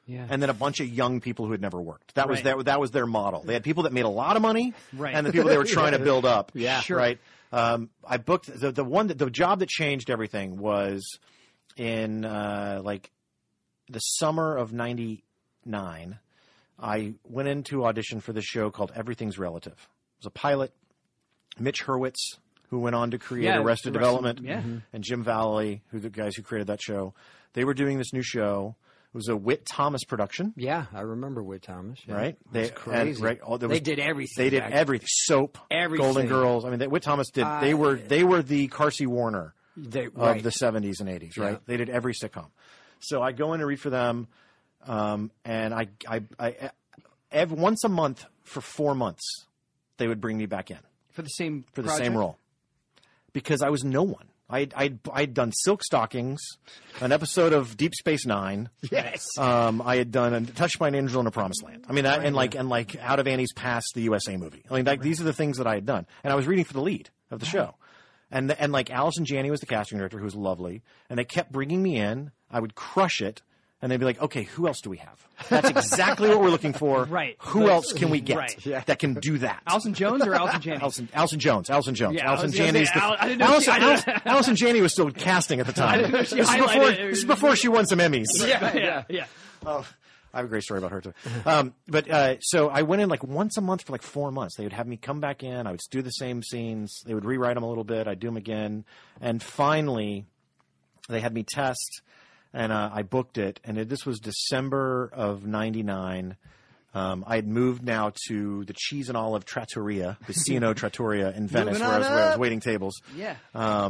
and then a bunch of young people who had never worked. That was Right. that was their model. They had people that made a lot of money, Right. and the people they were trying to build up. Yeah. Sure. Right. I booked the job that changed everything was in like the summer of '99. I went into audition for this show called Everything's Relative. It was a pilot. Mitch Hurwitz, who went on to create Arrested Development, and Jim Valley, who the guys who created that show, they were doing this new show. It was a Whit Thomas production. Yeah, I remember Whit Thomas. Yeah. Right? That's crazy. They did everything. They did back- everything. Soap, Everything. Golden Girls. I mean, Whit Thomas did. They were the Carsey Warner of the 70s and 80s. Right? Yeah. They did every sitcom. So I go in to read for them, and I once a month for 4 months, they would bring me back in For the same for the project? same role because I was no one. I'd done Silk Stockings, an episode of Deep Space Nine. Yes. I had done Touched by an Angel in a Promised Land. I mean, and like Out of Annie's Past, the USA movie. I mean, these are the things that I had done, and I was reading for the lead of the show, and like Allison Janney was the casting director, who was lovely, and they kept bringing me in. I would crush it. And they'd be like, okay, who else do we have? That's exactly what we're looking for. Right. Who else can we get Right. that can do that? Alison Jones or Alison Janney? Alison Jones. Yeah, I was Allison gonna Janney's say, I didn't know Allison Janney was still casting at the time. didn't know she This highlighted- is before she won some Emmys. yeah. Oh, I have a great story about her too. So I went in like once a month for like 4 months. They would have me come back in. I would do the same scenes. They would rewrite them a little bit. I'd do them again. And finally, they had me test. And I booked it, and this was December of '99. I had moved now to the Cheese and Olive Trattoria, the C&O Trattoria in Venice, where I was waiting tables. Yeah.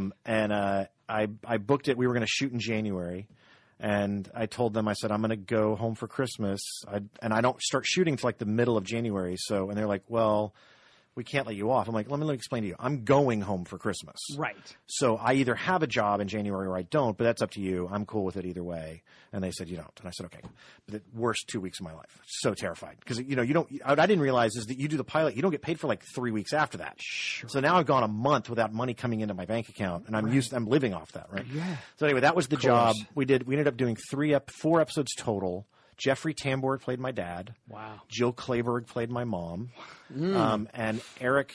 I booked it. We were going to shoot in January, and I told them, I said, I'm going to go home for Christmas, and I don't start shooting until like the middle of January. So, and they're like, well, we can't let you off. I'm like, let me explain to you. I'm going home for Christmas. Right. So I either have a job in January or I don't, but that's up to you. I'm cool with it either way. And they said, you don't. And I said, okay. But the worst 2 weeks of my life. So terrified. Because, you don't, I didn't realize is that you do the pilot, you don't get paid for like 3 weeks after that. Sure. So now I've gone a month without money coming into my bank account, and I'm living off that, right? Yeah. So anyway, that was the job. We ended up doing 4 episodes total. Jeffrey Tambor played my dad. Wow. Jill Clayburgh played my mom. And Eric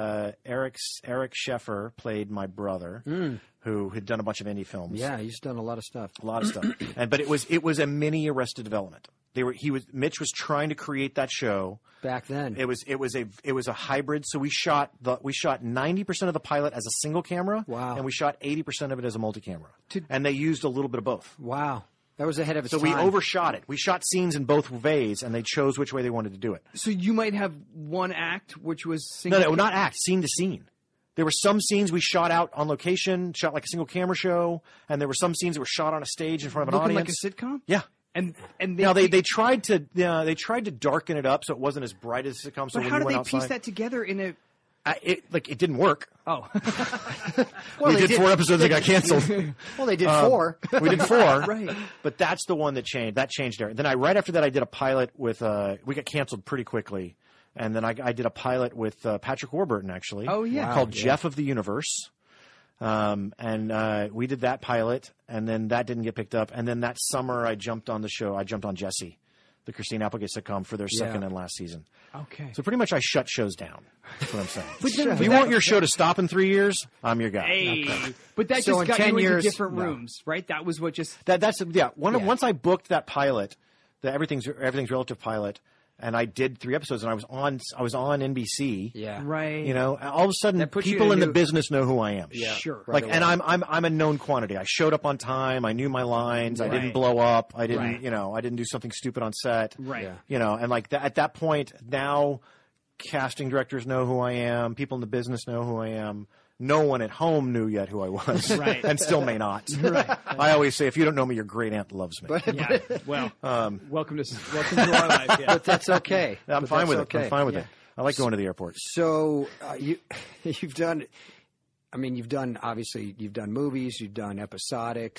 Sheffer played my brother, who had done a bunch of indie films. Yeah, he's done a lot of stuff. A lot of stuff. But it was a mini Arrested Development. Mitch was trying to create that show Back then. It was a hybrid. So we shot 90% of the pilot as a single camera. Wow. And we shot 80% of it as a multi-camera. And they used a little bit of both. Wow. That was ahead of its So time. we overshot it. We shot scenes in both ways, and they chose which way they wanted to do it. So you might have one act, which was No, not act, scene to scene. There were some scenes we shot out on location, shot like a single camera show, and there were some scenes that were shot on a stage in front of an looking audience. like a sitcom. Yeah. And Now they tried to darken it up so it wasn't as bright as a sitcom. So but when how you did went they piece outside, that together in a? it didn't work. Oh, We did 4 episodes that got canceled. Well, they did 4. We did 4, Right. But that's the one that changed. That changed everything. Then right after that, I did a pilot with. We got canceled pretty quickly, and then I did a pilot with Patrick Warburton actually. Oh, yeah. called Jeff of the Universe. And we did that pilot, and then that didn't get picked up. And then that summer, I jumped on the show. I jumped on Jessie, the Christine Applegate sitcom, for their second and last season. Okay. So pretty much I shut shows down. That's what I'm saying. If you want your show to stop in 3 years, I'm your guy. Hey, but that So just in got 10 you into years, different no. rooms, right? That was what just. Once I booked that pilot, the Everything's Relative pilot, and I did 3 episodes, and I was on NBC. Yeah. Right. All of a sudden, That puts you people in in a the new- business know who I am. Yeah. Sure. Right And away. I'm a known quantity. I showed up on time. I knew my lines. I didn't Right. blow up. I didn't, Right. I didn't do something stupid on set. Right. Yeah. And like at that point, now casting directors know who I am. People in the business know who I am. No one at home knew yet who I was, Right. and still may not. Right. I always say, if you don't know me, your great aunt loves me. Yeah. Well, welcome to our life. Yeah. But that's okay. I'm But fine that's with okay. it. I'm fine with it. I like going to the airport. So you've done. I mean, you've done movies, you've done episodics,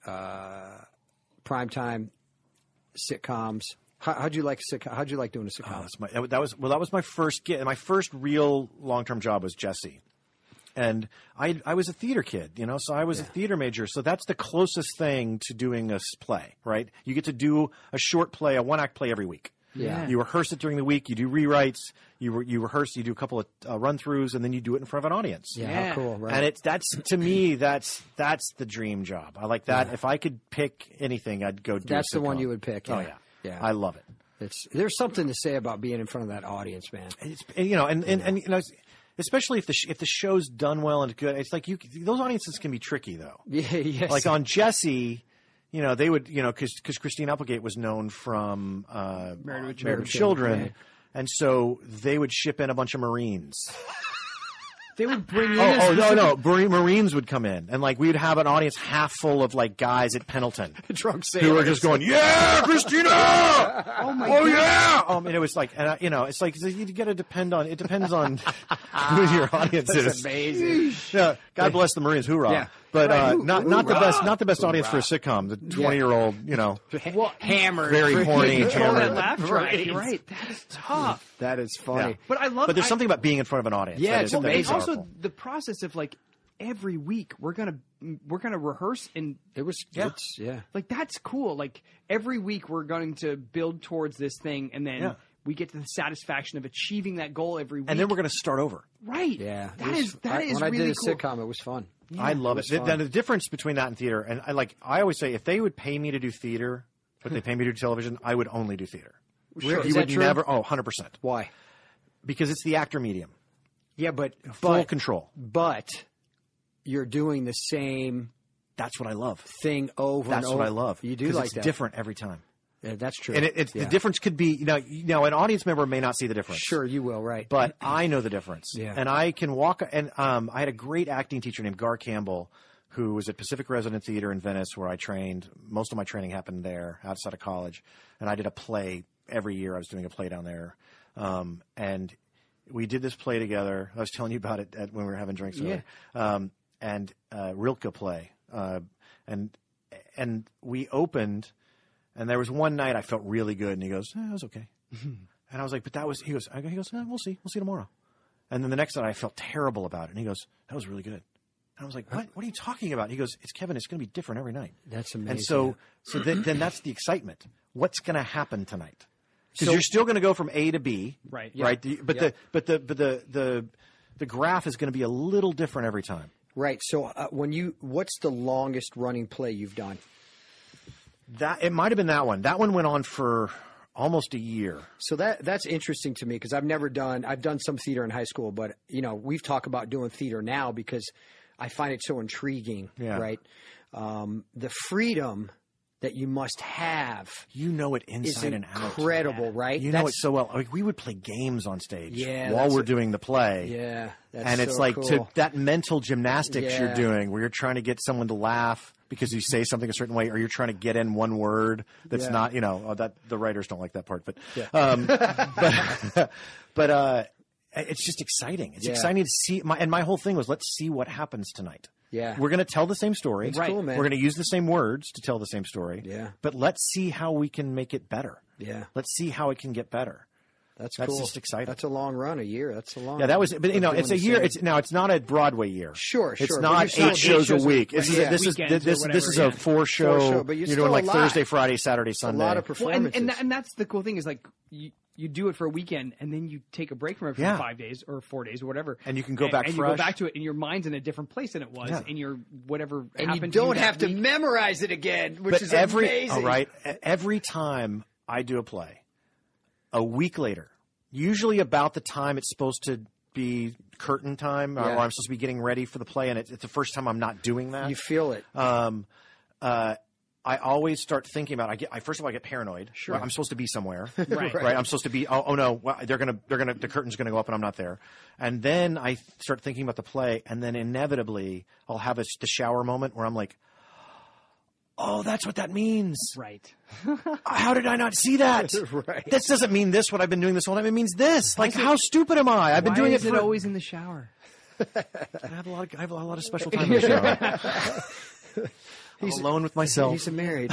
primetime sitcoms. How'd you like sitcom? How'd you like doing a sitcom? That was my first gig. My first real long-term job was Jessie. And I was a theater kid, so I was a theater major. So that's the closest thing to doing a play, right? You get to do a short play, a one-act play every week. Yeah. You rehearse it during the week. You do rewrites. You rehearse. You do a couple of run-throughs, and then you do it in front of an audience. Yeah, how cool, right? And that's to me, that's the dream job. I like that. Yeah. If I could pick anything, I'd go do. That's a sitcom. the one you would pick. Yeah. Oh yeah. I love it. There's something to say about being in front of that audience, man. And especially if the show's done well and good. It's like those audiences can be tricky though. Yeah. Yes. Like on Jesse. They would, because Christine Applegate was known from Married with Children, right. And so they would ship in a bunch of Marines. They would bring in no, Marines would come in, and like we would have an audience half full of like guys at Pendleton, drunk sailors, who were just going, "Yeah, Christina! Oh my God. Yeah!" And it was like, it's like you got to depend on. It depends on who your audience is. That's amazing. Yeah, God bless the Marines, hoorah! Yeah. But right. not the best audience for a sitcom. The 20-year-old, hammered, very horny, that hammered. laugh track. You're right. That is tough. That is funny. Yeah. But I love. But there's something about being in front of an audience. Yeah, that it's is amazing. Also, powerful. the process of like every week we're gonna rehearse, and It was yeah. like that's cool. Like every week we're going to build towards this thing, and then we get to the satisfaction of achieving that goal every week. And then we're going to start over. Right. Yeah. That is when I really did a cool. sitcom, it was fun. Yeah, I love it. Then the difference between that and theater, and I always say, if they would pay me to do theater, but they pay me to do television, I would only do theater. Sure. You would never. 100%. Why? Because it's the actor medium. Yeah, but Full control. But you're doing the same. That's what I love. Thing over and That's over. what I love. You do like it's that. different every time. Yeah, that's true. And the difference could be, an audience member may not see the difference. Sure, you will, right? But I know the difference. Yeah. And I can walk. And I had a great acting teacher named Gar Campbell, who was at Pacific Resident Theater in Venice, where I trained. Most of my training happened there, outside of college. And I did a play every year. I was doing a play down there, and we did this play together. I was telling you about it when we were having drinks earlier. And Rilke play, and we opened. And there was one night I felt really good, and he goes, "It was okay." And I was like, "But that was." He goes, "We'll see tomorrow." And then the next night I felt terrible about it, and he goes, "That was really good." And I was like, "What? What are you talking about?" He goes, "It's Kevin. It's going to be different every night." That's amazing. And so then that's the excitement. What's going to happen tonight? Because you're still going to go from A to B, right? Yeah. Right. But the graph is going to be a little different every time. Right. So what's the longest running play you've done? That it might have been that one. That one went on for almost a year. So that's interesting to me because I've done some theater in high school, but we've talked about doing theater now because I find it so intriguing. Yeah. Right. The freedom that you must have. It inside and out. Incredible, right? You know it so well. Like we would play games on stage while we're doing the play. Yeah. And it's so like cool. that mental gymnastics Yeah. you're doing where you're trying to get someone to laugh because you say something a certain way, or you're trying to get in one word that's not, that the writers don't like that part, but, but it's just exciting. It's exciting to see. My whole thing was, let's see what happens tonight. Yeah. We're going to tell the same story. It's cool, man. We're going to use the same words to tell the same story. Yeah. But let's see how we can make it better. Yeah. Let's see how it can get better. That's That's cool. just exciting. That's a long run, a year. That's a long. Yeah, that was. But it's a year. It's not a Broadway year. Sure. It's but not you're 8 still- shows a week. right. This is a 4-show. But you're doing still like alive. Thursday, Friday, Saturday, Sunday. a lot of Well, performances. and that's the cool thing is like you do it for a weekend and then you take a break from it for 5 days or 4 days or whatever, And you can go back and fresh. you go back to it, and your mind's in a different place than it was, Yeah. and your whatever and you happened don't to you have that to week. memorize it again, which But is every amazing. every time I do a play, a week later, usually about the time it's supposed to be curtain time, or I'm supposed to be getting ready for the play, and it's the first time I'm not doing that. You feel it. I always start thinking about. First of all, I get paranoid. Sure. I'm supposed to be somewhere. Right. Right. I'm supposed to be. Oh no, the curtain's gonna go up and I'm not there. And then I start thinking about the play, and then inevitably I'll have the shower moment where I'm like, oh, that's what that means. Right. How did I not see that? Right. This doesn't mean this. What I've been doing this whole time. It means this. Like, how stupid am I? I've been doing is it it for. always in the shower? I have a lot of special time in the shower. I'm alone with myself. He's married.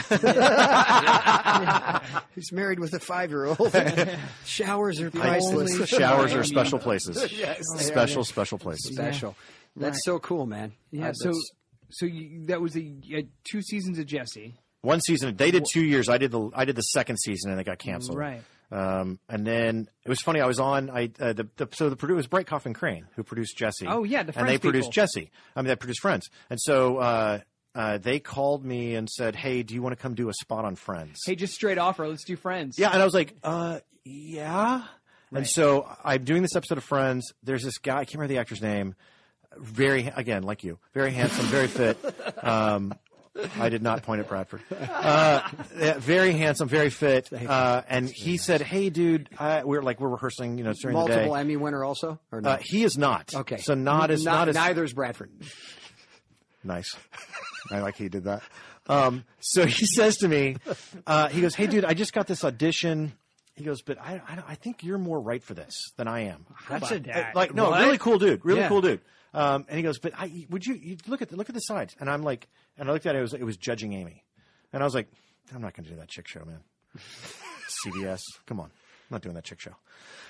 He's married with a 5-year-old. Showers are priceless. Showers are special places. Yes, they special places. Special. That's so cool, man. Yeah. So that was you had 2 seasons of Jesse. 1 season. They did 2 years. I did the second season, and it got canceled. Right. And then it was funny. I was on. The producer was Brightcoff and Crane who produced Jesse. Oh yeah, the Friends and they people. produced Jesse. I mean, they produced Friends. And so they called me and said, "Hey, do you want to come do a spot on Friends?" Hey, just straight offer. Let's do Friends. Yeah, and I was like, yeah. Right. And so I'm doing this episode of Friends. There's this guy. I can't remember the actor's name. Again, like you, very handsome, very fit. I did not point at Bradford. Very handsome, very fit. And he said, "Hey, dude, we're rehearsing, during the day." Multiple Emmy winner also, or no? He is not. Okay, so not as neither is Bradford. Nice. I like he did that. So he says to me, he goes, "Hey, dude, I just got this audition." He goes, "But I think you're more right for this than I am." That's really cool dude, cool dude. And he goes, "But would you look at the sides?" And I'm like, and I looked at it. It was Judging Amy, and I was like, "I'm not going to do that chick show, man. CBS, come on, I'm not doing that chick show."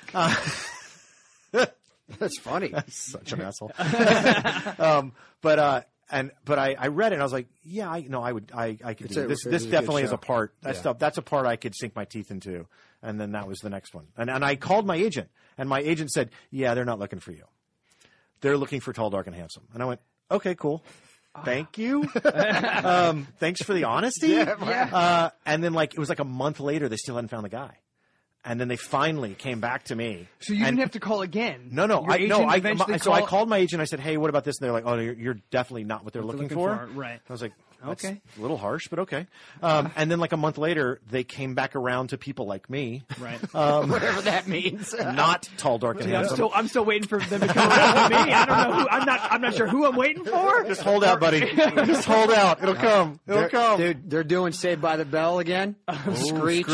That's funny. That's such an asshole. But I read it and I was like, yeah, I could do this. This definitely is a part. That's a part I could sink my teeth into. And then that was the next one. And I called my agent, and my agent said, "Yeah, they're not looking for you. They're looking for Tall, Dark, and Handsome." And I went, "Okay, cool. Thank you. Thanks for the honesty." Yeah. And then it was like a month later, they still hadn't found the guy. And then they finally came back to me. So you didn't have to call again. No. I called my agent. I said, "Hey, what about this?" And they're like, "Oh, you're definitely not what they're looking for." Right. I was like, okay, a little harsh, but okay. And then a month later, they came back around to people like me. Right. Whatever that means. Not Tall, Dark, and Handsome. I'm still waiting for them to come around to me. I don't know I'm not sure who I'm waiting for. Just hold out, buddy. Just hold out. It'll come. It'll come. Dude, they're doing Saved by the Bell again. Screech.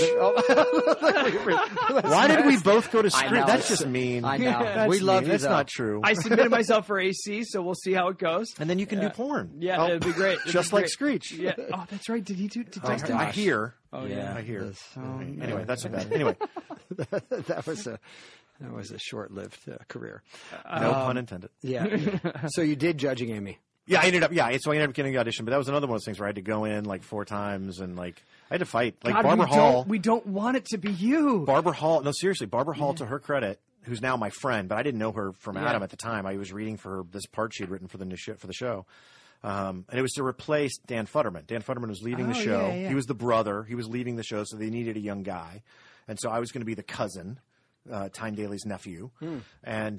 Why did we both go to Screech? That's it's- just mean. I know. That's We love mean. you, That's though. not true. I submitted myself for AC, so we'll see how it goes. And then you can do porn. Yeah, it'd be great. It'd Just be like great. Screech. Yeah. Oh, that's right. Did he do? Did Dustin? I hear. Oh Yeah. I hear. Oh, Anyway, that's so bad. Anyway, that was a short-lived career. no pun intended. Yeah. So you did Judging Amy. Yeah, so I ended up getting the audition, but that was another one of those things where I had to go in 4 times and I had to fight. God, Barbara Hall. We don't want it to be you. Barbara Hall. No, seriously, Barbara Hall, to her credit, who's now my friend, but I didn't know her from Adam at the time. I was reading for her this part she had written for the show. And it was to replace Dan Futterman. Dan Futterman was leaving the show. Yeah. He was the brother. He was leaving the show, so they needed a young guy. And so I was going to be the cousin, Tyne Daly's nephew. And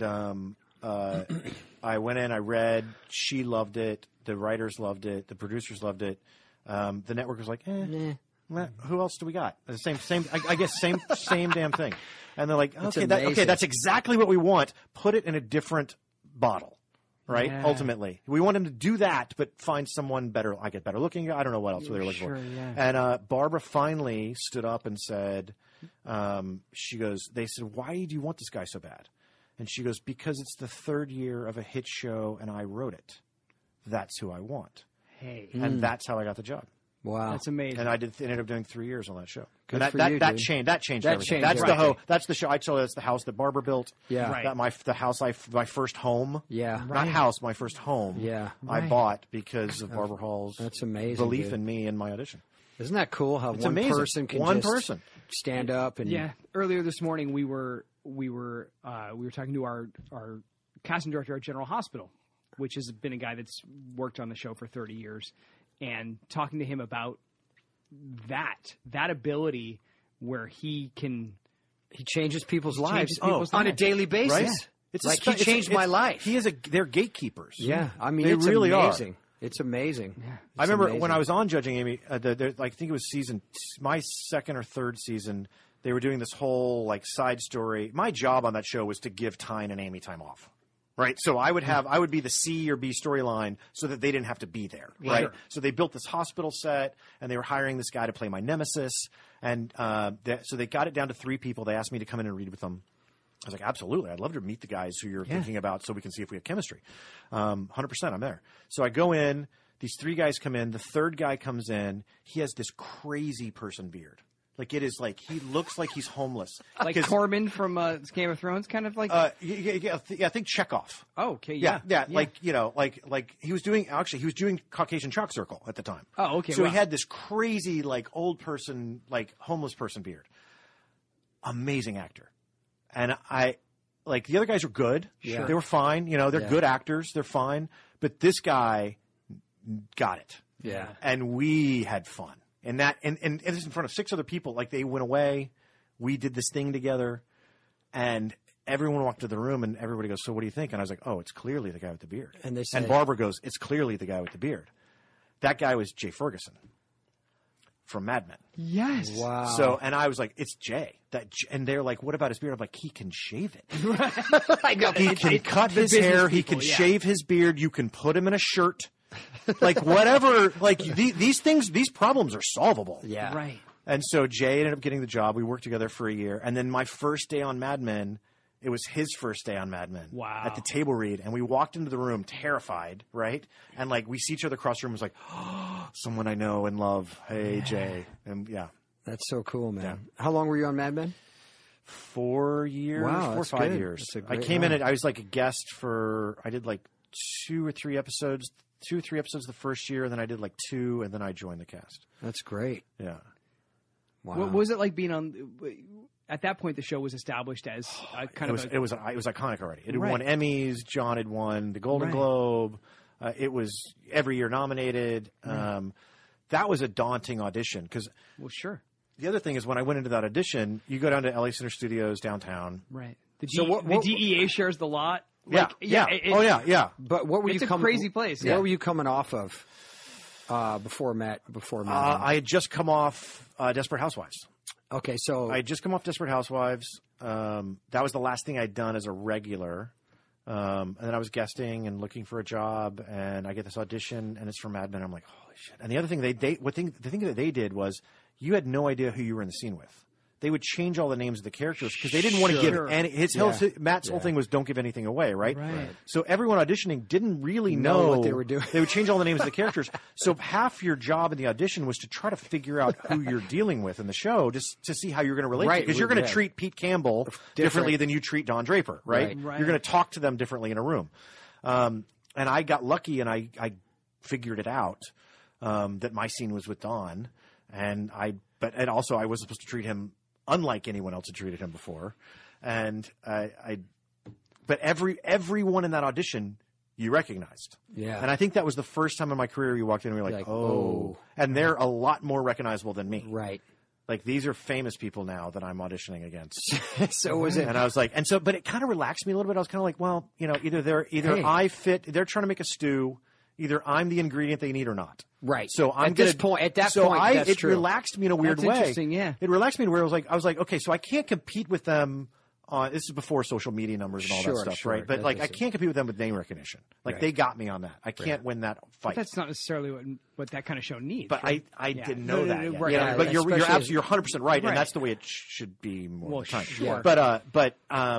I went in, I read. She loved it. The writers loved it. The producers loved it. The network was like, who else do we got? The same. I guess same damn thing. And they're like, okay, that's exactly what we want. Put it in a different bottle, right? Yeah. Ultimately, we want him to do that, but find someone better. I get better looking. I don't know what else they were looking for. Yeah. And Barbara finally stood up and said, she goes, they said, "Why do you want this guy so bad?" And she goes, "Because it's the 3rd year of a hit show, and I wrote it. That's who I want." Hey. And that's how I got the job. Wow. That's amazing. And I ended up doing 3 years on that show. Good and for that you, that dude. changed That everything. changed That's everything. That's the show. I told you that's the house that Barbara built. Yeah. Right. The house my first home. Yeah. Not house, my first home. Yeah. I bought because of Barbara Hall's That's amazing, belief dude. in me and my audition. Isn't that cool how It's one amazing. person can One just person. stand up and Yeah. Earlier this morning, we were talking to our casting director at General Hospital, which has been a guy that's worked on the show for 30 years, and talking to him about that ability where he changes people's lives people's on a lives. daily basis. Right? It's like he changed my life. They're gatekeepers. Yeah, I mean, They it's really are. amazing. It's amazing. Yeah. I remember when I was on Judging Amy, I think it was my 2nd or 3rd season, they were doing this whole side story. My job on that show was to give Tyne and Amy time off. Right. So I would be the C or B storyline so that they didn't have to be there. Right. Sure. So they built this hospital set and they were hiring this guy to play my nemesis. And so they got it down to 3 people. They asked me to come in and read with them. I was like, absolutely. I'd love to meet the guys who you're thinking about so we can see if we have chemistry. 100%. I'm there. So I go in. These 3 guys come in. The 3rd guy comes in. He has this crazy person beard. Like it is like he looks like he's homeless. Like 'Cause, Corman from Game of Thrones, kind of like. yeah, I think Chekhov. Oh, okay, yeah. Like like he was doing Caucasian Chalk Circle at the time. Oh, okay. So wow. he had this crazy like old person, like homeless person beard. Amazing actor, and like the other guys were good. Yeah. They were fine. You know, they're good actors. They're fine. But this guy got it. Yeah. And we had fun. And it was in front of 6 other people. Like they went away. We did this thing together. And everyone walked to the room and everybody goes, "So what do you think?" And I was like, "Oh, it's clearly the guy with the beard." And they said, Barbara goes, "It's clearly the guy with the beard." That guy was Jay Ferguson from Mad Men. Yes. Wow. So, and I was like, "It's Jay." And they're like, "What about his beard?" I'm like, "He can shave it. I know. He can cut his hair. He can shave his beard. You can put him in a shirt. Like whatever. Like these things, these problems are solvable." Yeah. Right. And so Jay ended up getting the job. We worked together for a year. And then my first day on Mad Men, it was his first day on Mad Men. Wow. At the table read. And we walked into the room terrified, right? And like we see each other across the room. It was like, "Oh, someone I know and love. Hey, Jay." And yeah. That's so cool, man. How long were you on Mad Men? 4 years, Wow, 4 or that's 5 good. years. That's a I great came in run. I was like a guest I did like 2 or 3 episodes the first year. And then I did like 2 and then I joined the cast. That's great. Yeah. Wow. What was it like being on? At that point, the show was established as kind of. It was iconic already. It had Right. won Emmys. John had won the Golden Right. Globe. It was every year nominated. That was a daunting audition because Well, sure. the other thing is when I went into that audition, you go down to LA Center Studios downtown. Right. The, So what- the DEA shares the lot. Yeah, Like, yeah. it- yeah. But what were It's you a coming? crazy place, What yeah. were you coming off of before Mad Men? I had just come off Desperate Housewives. Okay, so I had just come off Desperate Housewives. That was the last thing I'd done as a regular. And then I was guesting and looking for a job, and I get this audition, and it's for Mad Men. I'm like, holy shit! And the other thing the thing that they did was you had no idea who you were in the scene with. They would change all the names of the characters because they didn't want to give any. Matt's whole thing was don't give anything away, right? Right. So everyone auditioning didn't really Know what they were doing. They would change all the names of the characters. So half your job in the audition was to try to figure out who you're dealing with in the show, just to see how you're going to relate. Right, Because you're going to yeah. treat Pete Campbell differently than you treat Don Draper, right? Right. You're going to talk to them differently in a room. And I got lucky, and I figured it out that my scene was with Don, and also I was supposed to treat him unlike anyone else had treated him before, and but everyone in that audition you recognized. Yeah. And I think that was the first time in my career you walked in and you were like, oh. And they're a lot more recognizable than me. right. Like, these are famous people now that I'm auditioning against. So was it? And I was like, but it kind of relaxed me a little bit. I was kind of like, well, you know, either Hey. I fit, they're trying to make a stew, either I'm the ingredient they need or not. Right. So I'm At that point, it that's true. relaxed me in a weird That's way. interesting, yeah. It relaxed me in a weird way. I was like, okay, so I can't compete with them on, this is before social media numbers and all Sure, that stuff, sure. right? But That like, is I it. can't compete with them with name recognition. Like, Right. they got me on that. I can't win that fight. But that's not necessarily what that kind of show needs. But right? I Yeah. didn't know that yet. Right. You know, Yeah, but you're especially- absolutely, you're 100% right, Right. and that's the way it should be more of the time. sure. But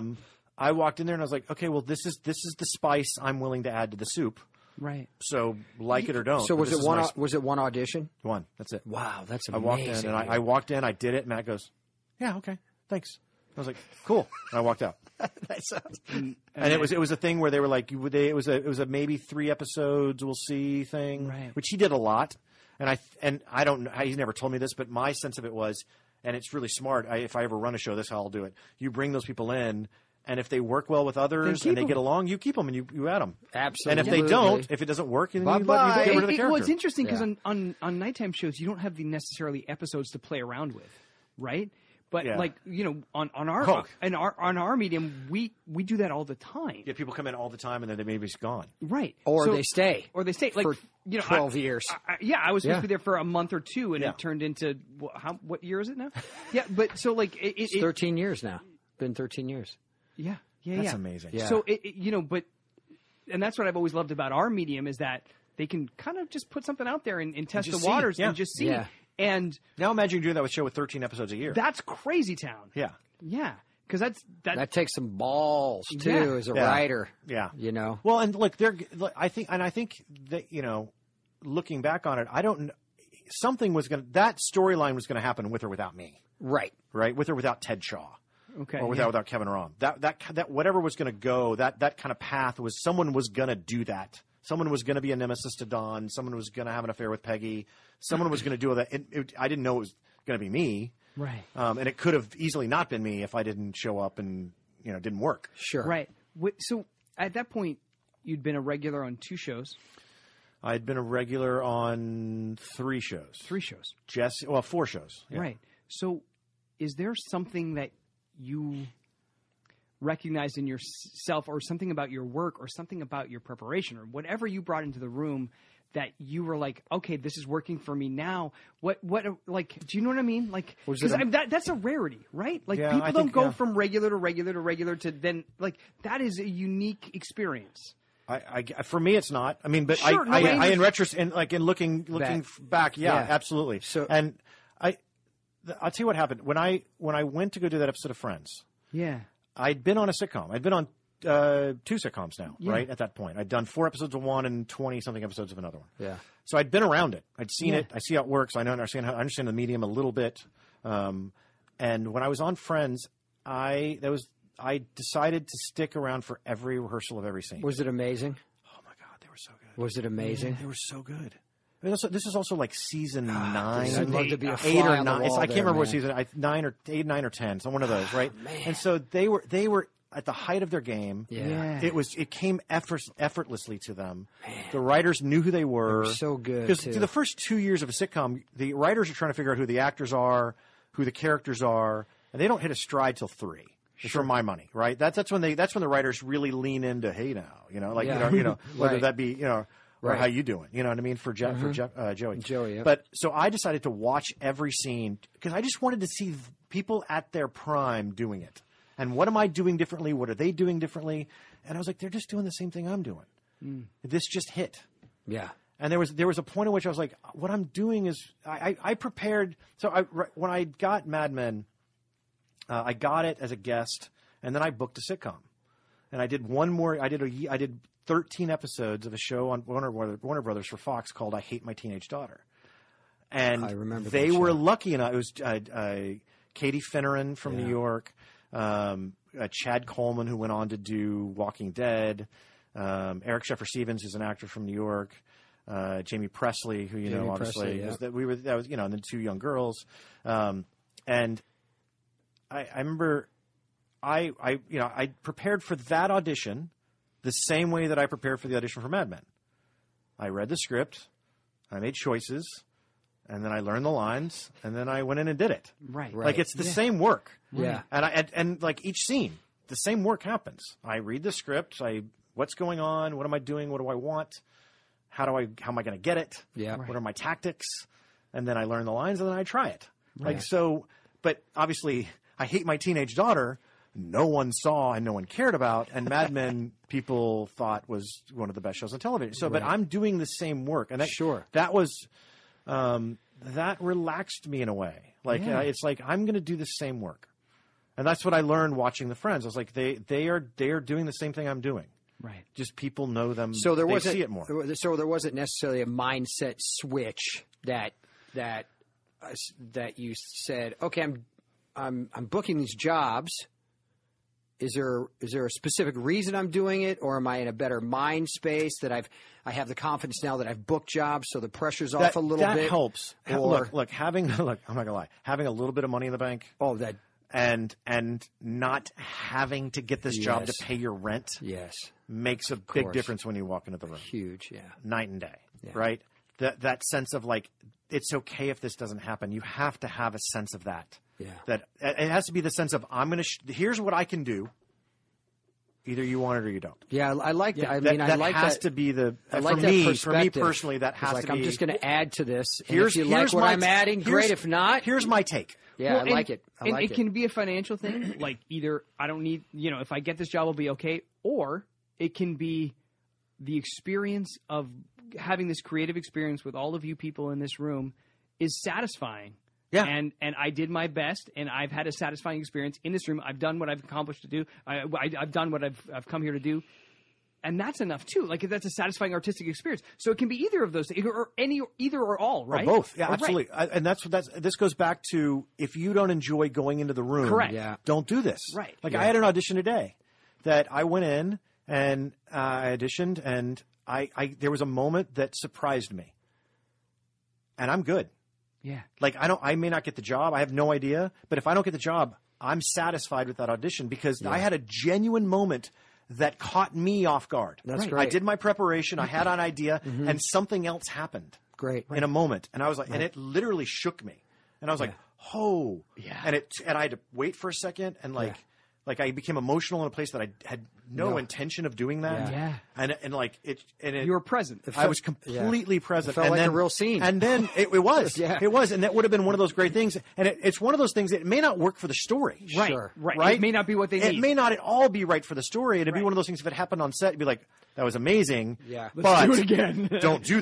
I walked in there and I was like, okay, well, this is the spice I'm willing to add to the soup. Right. So like it or don't. So but was this it is one? my Was it one audition? one? That's it. Wow, that's I amazing. walked in and I walked in. I did it. Matt goes, yeah, okay, thanks. I was like, cool. And I walked out. That sounds. And it was a thing where they were like, it was a maybe 3 episodes we'll see thing, Right. which he did a lot. And I don't know, he's never told me this, but my sense of it was, and it's really smart. If I ever run a show, this is how I'll do it. You bring those people in, and if they work well with others keep and they them. get along, you keep them and you add them. Absolutely. And if they don't, if it doesn't work, then you Bye-bye. get rid of the character. Well, it's interesting because Yeah. on nighttime shows you don't have the necessarily episodes to play around with, right? But Yeah. like on our Hook. on our medium we do that all the time, Yeah, people come in all the time and then they maybe it's gone. right? Or So- they stay. or they stay like for 12 I- years. I was supposed Yeah. to be there for a month or two, and Yeah. it turned into what year is it now? Yeah, but so like It's 13 years now. Been 13 years. yeah. That's yeah. amazing. Yeah. So but and that's what I've always loved about our medium is that they can kind of just put something out there and test the just see. waters Yeah. and just see. Yeah. And Now imagine doing that with a show with 13 episodes a year. that's crazy town. Yeah. Yeah, because That takes some balls too, Yeah. as a Yeah. writer. Yeah. You know. Well, and look, I think that looking back on it, I don't. Something was that storyline was going to happen with or without me. Right. Right, with or without Ted Shaw. Okay. Or without Kevin Rom. That whatever was going to go, that kind of path was someone was going to do that. Someone was going to be a nemesis to Don. Someone was going to have an affair with Peggy. Someone was going to do all that. I didn't know it was going to be me. Right. And it could have easily not been me if I didn't show up and it didn't work. Sure. Right. So at that point, you'd been a regular on 2 shows. I'd been a regular on 3 shows. 3 shows. 4 shows. Yeah. Right. So is there something that you recognized in yourself, or something about your work, or something about your preparation, or whatever you brought into the room that you were like, okay, this is working for me now? What like, do you know what I mean? Like, because that's a rarity, right? Like, Yeah, people I don't think, go yeah. from regular to regular to regular to then, like, that is a unique experience. For me, it's not. I mean, but Sure, in retrospect, in looking back, Yeah. absolutely. So- and I'll tell you what happened when I went to go do that episode of Friends. Yeah. I'd been on a sitcom. I'd been on 2 sitcoms now, Yeah. right? At that point, I'd done 4 episodes of one and 20-something episodes of another one. Yeah. So I'd been around it. I'd seen Yeah. it. I see how it works. I understand the medium a little bit. And when I was on Friends, I decided to stick around for every rehearsal of every scene. Was it amazing? Oh my God, they were so good. Was it amazing? They were so good. I mean, this is also like season 9. I'd love to be a 8 fly or on the 9. wall I can't there, remember what man. season. 9 or 8, 9 or 10. So one of those, right? And so they were at the height of their game. Yeah. It came effortlessly to them. The writers knew who they were. They were so good, because too. through the first 2 years of a sitcom, the writers are trying to figure out who the actors are, who the characters are, and they don't hit a stride till 3. It's for my money, right? That's when the writers really lean into, hey now, like Yeah. whether Right. that be or Right. how you doing, you know what I mean, for Joey. Joey, yeah. But so I decided to watch every scene because I just wanted to see people at their prime doing it. And what am I doing differently? What are they doing differently? And I was like, they're just doing the same thing I'm doing. This just hit. Yeah. And there was a point at which I was like, what I'm doing is I prepared. So when I got Mad Men, I got it as a guest, and then I booked a sitcom, and I did one more. I did 13 episodes of a show on Warner Brothers for Fox called "I Hate My Teenage Daughter," and I remember they that were show. lucky enough. It was Katie Finneran from New York, Chad Coleman, who went on to do Walking Dead, Eric Sheffer Stevens, who's an actor from New York. Jamie Presley, who Jamie obviously Presley, yeah. that was and then 2 young girls, and I remember I prepared for that audition the same way that I prepared for the audition for Mad Men. I read the script, I made choices, and then I learned the lines, and then I went in and did it. Right. Like it's the same work. Yeah. And like each scene, the same work happens. I read the script. What's going on? What am I doing? What do I want? How am I going to get it? Yeah. What are my tactics? And then I learn the lines, and then I try it. Like so. But obviously, I Hate My Teenage Daughter. No one saw and no one cared about, and Mad Men people thought was one of the best shows on television. So, but I'm doing the same work, and that was that relaxed me in a way. Like it's like I'm going to do the same work, and that's what I learned watching the Friends. I was like, they are doing the same thing I'm doing. Right. Just people know them. So there they wasn't see it more. So there wasn't necessarily a mindset switch that you said, okay, I'm booking these jobs. Is there a specific reason I'm doing it, or am I in a better mind space that I have the confidence now that I've booked jobs, so the pressure's off a little bit? That helps. Or, Look, I'm not gonna lie. Having a little bit of money in the bank. Oh, that. And not having to get this job to Yes. pay your rent Yes. makes a big difference when you walk into the room. Huge. Yeah. Night and day, Yeah. right? That sense of like, it's okay if this doesn't happen. You have to have a sense of that. Yeah. That it has to be the sense of here's what I can do. Either you want it or you don't. Yeah, I like that. I That, mean, I that like has that. to be the I like for that me. For me perspective. personally, that It's has like, to be. I'm just going to add to this. And Here's if you like what my I'm adding, great. If not, here's my take. yeah, I like it. I and like it can be a financial thing, like either I don't need, if I get this job, I'll be okay, or it can be the experience of having this creative experience with all of you people in this room is satisfying. Yeah. And I did my best, and I've had a satisfying experience in this room. I've done what I've accomplished to do. I've done what I've come here to do. And that's enough too. Like that's a satisfying artistic experience. So it can be either of those, or either or all, right? Or both. Yeah, Or absolutely. And this goes back to if you don't enjoy going into the room, Correct. Yeah. don't do this. Right. Like I had an audition today that I went in and I auditioned, and I there was a moment that surprised me, and I'm good. Yeah. Like I may not get the job. I have no idea. But if I don't get the job, I'm satisfied with that audition because I had a genuine moment that caught me off guard. That's I great. did my preparation. I had an idea, and something else happened. Great. In a moment, and I was like, and it literally shook me, and I was like, oh, Yeah. and I had to wait for a second, and like I became emotional in a place that I had no intention of doing that. Yeah. And like it, and it, You were present. I was completely present. It felt and like then, a real scene. And then it was. Yeah. It was. And that would have been one of those great things. And it's one of those things that may not work for the story. Right. Sure. Right. It may not be what they need. It may not at all be right for the story. It'd be one of those things if it happened on set, you'd be like, that was amazing. Yeah. But do it again. don't do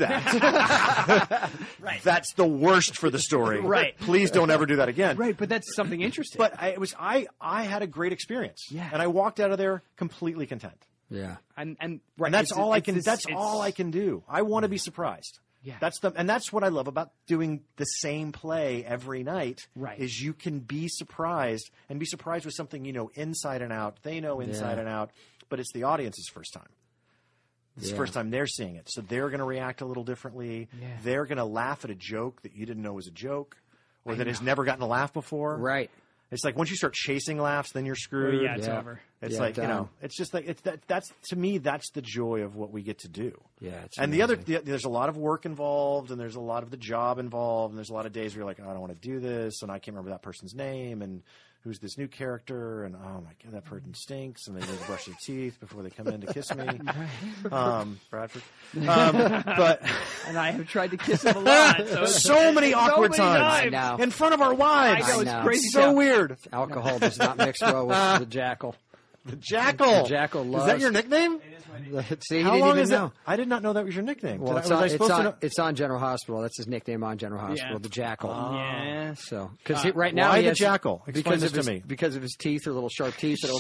that. Right. That's the worst for the story. Right. Please don't ever do that again. Right, but that's something interesting. But I had a great experience. Yeah. And I walked out of there completely content. Yeah. and And it's- that's all I it's can. this- That's it's- all I can do. I want to be surprised. Yeah. That's what I love about doing the same play every night. Right. Is you can be surprised and be surprised with something you know inside and out. They know inside and out, but it's the audience's first time. It's the first time they're seeing it, so they're going to react a little differently. Yeah. They're going to laugh at a joke that you didn't know was a joke, or that has never gotten a laugh before. Right. It's like once you start chasing laughs, then you're screwed. yeah, it's Yeah. over. It's Yeah, like, you done. know, it's just like that's to me that's the joy of what we get to do. Yeah, it's and there's a lot of work involved, and there's a lot of the job involved, and there's a lot of days where you're like, oh, I don't want to do this, and I can't remember that person's name, and who's this new character, and oh my god, that person stinks, and they need to brush their teeth before they come in to kiss me. Bradford. But And I have tried to kiss him a lot. So, so many awkward many times times. I know. in front of our wives. I know, I it's know. crazy. So stuff. weird. Alcohol does not mix well with the jackal. The Jackal. The Jackal Is loves- that your nickname? See, he How didn't long even is know. that? I did not know that was your nickname. Well, Was I supposed to know? it's on General Hospital. That's his nickname on General Hospital, the Jackal. Yeah. So, because right now why he the has, Jackal? Explain because this of his, to me. Because of his teeth, or little sharp teeth. That'll...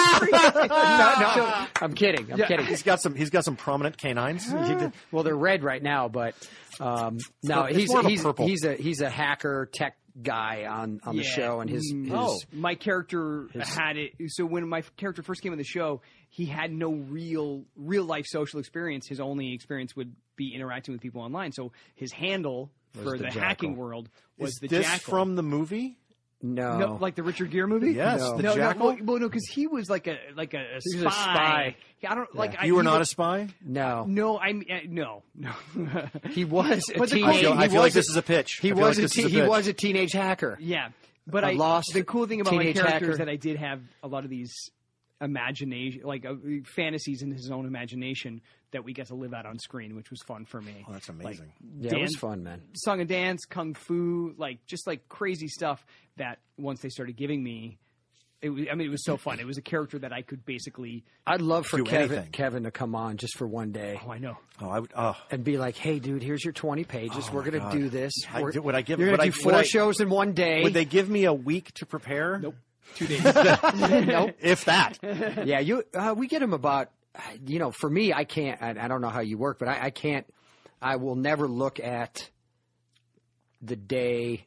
no, I'm kidding. I'm kidding. He's got some prominent canines. Well, they're red right now, but no, It's he's more of a purple. he's a hacker tech guy on the show, and his my character had it. So when my character first came on the show, he had no real life social experience. His only experience would be interacting with people online. So his handle for the hacking world was Is the this Jackal. from the movie? No, like the Richard Gere movie. Yes, the no, Jackal? No, because he was like a He was spy. a spy. I don't like. You were he not a was- spy? no. No, I'm no. He was a But the teenage. cool- I feel like this is a pitch. He I feel was like a this is he pitch. was a teenage hacker. Yeah, but A lost the cool thing about my teenage character hacker. is that I did have a lot of these imagination, like fantasies in his own imagination that we got to live out on screen, which was fun for me. Oh, that's amazing. Yeah, it was fun, man. Song and dance, kung fu, like just like crazy stuff that once they started giving me. It was so fun. It was a character that I could basically. I'd love for Do anything. Kevin to come on just for one day. Oh, I know. Oh, I would. Oh, And be like, hey, dude, here's your 20 pages. We're going to do this. You're would I give? going Would to I do four would I- shows in one day. Would they give me a week to prepare? Nope. 2 days. Nope. If that. Yeah, we get them about, for me, I can't, I don't know how you work, but I can't, I will never look at the day,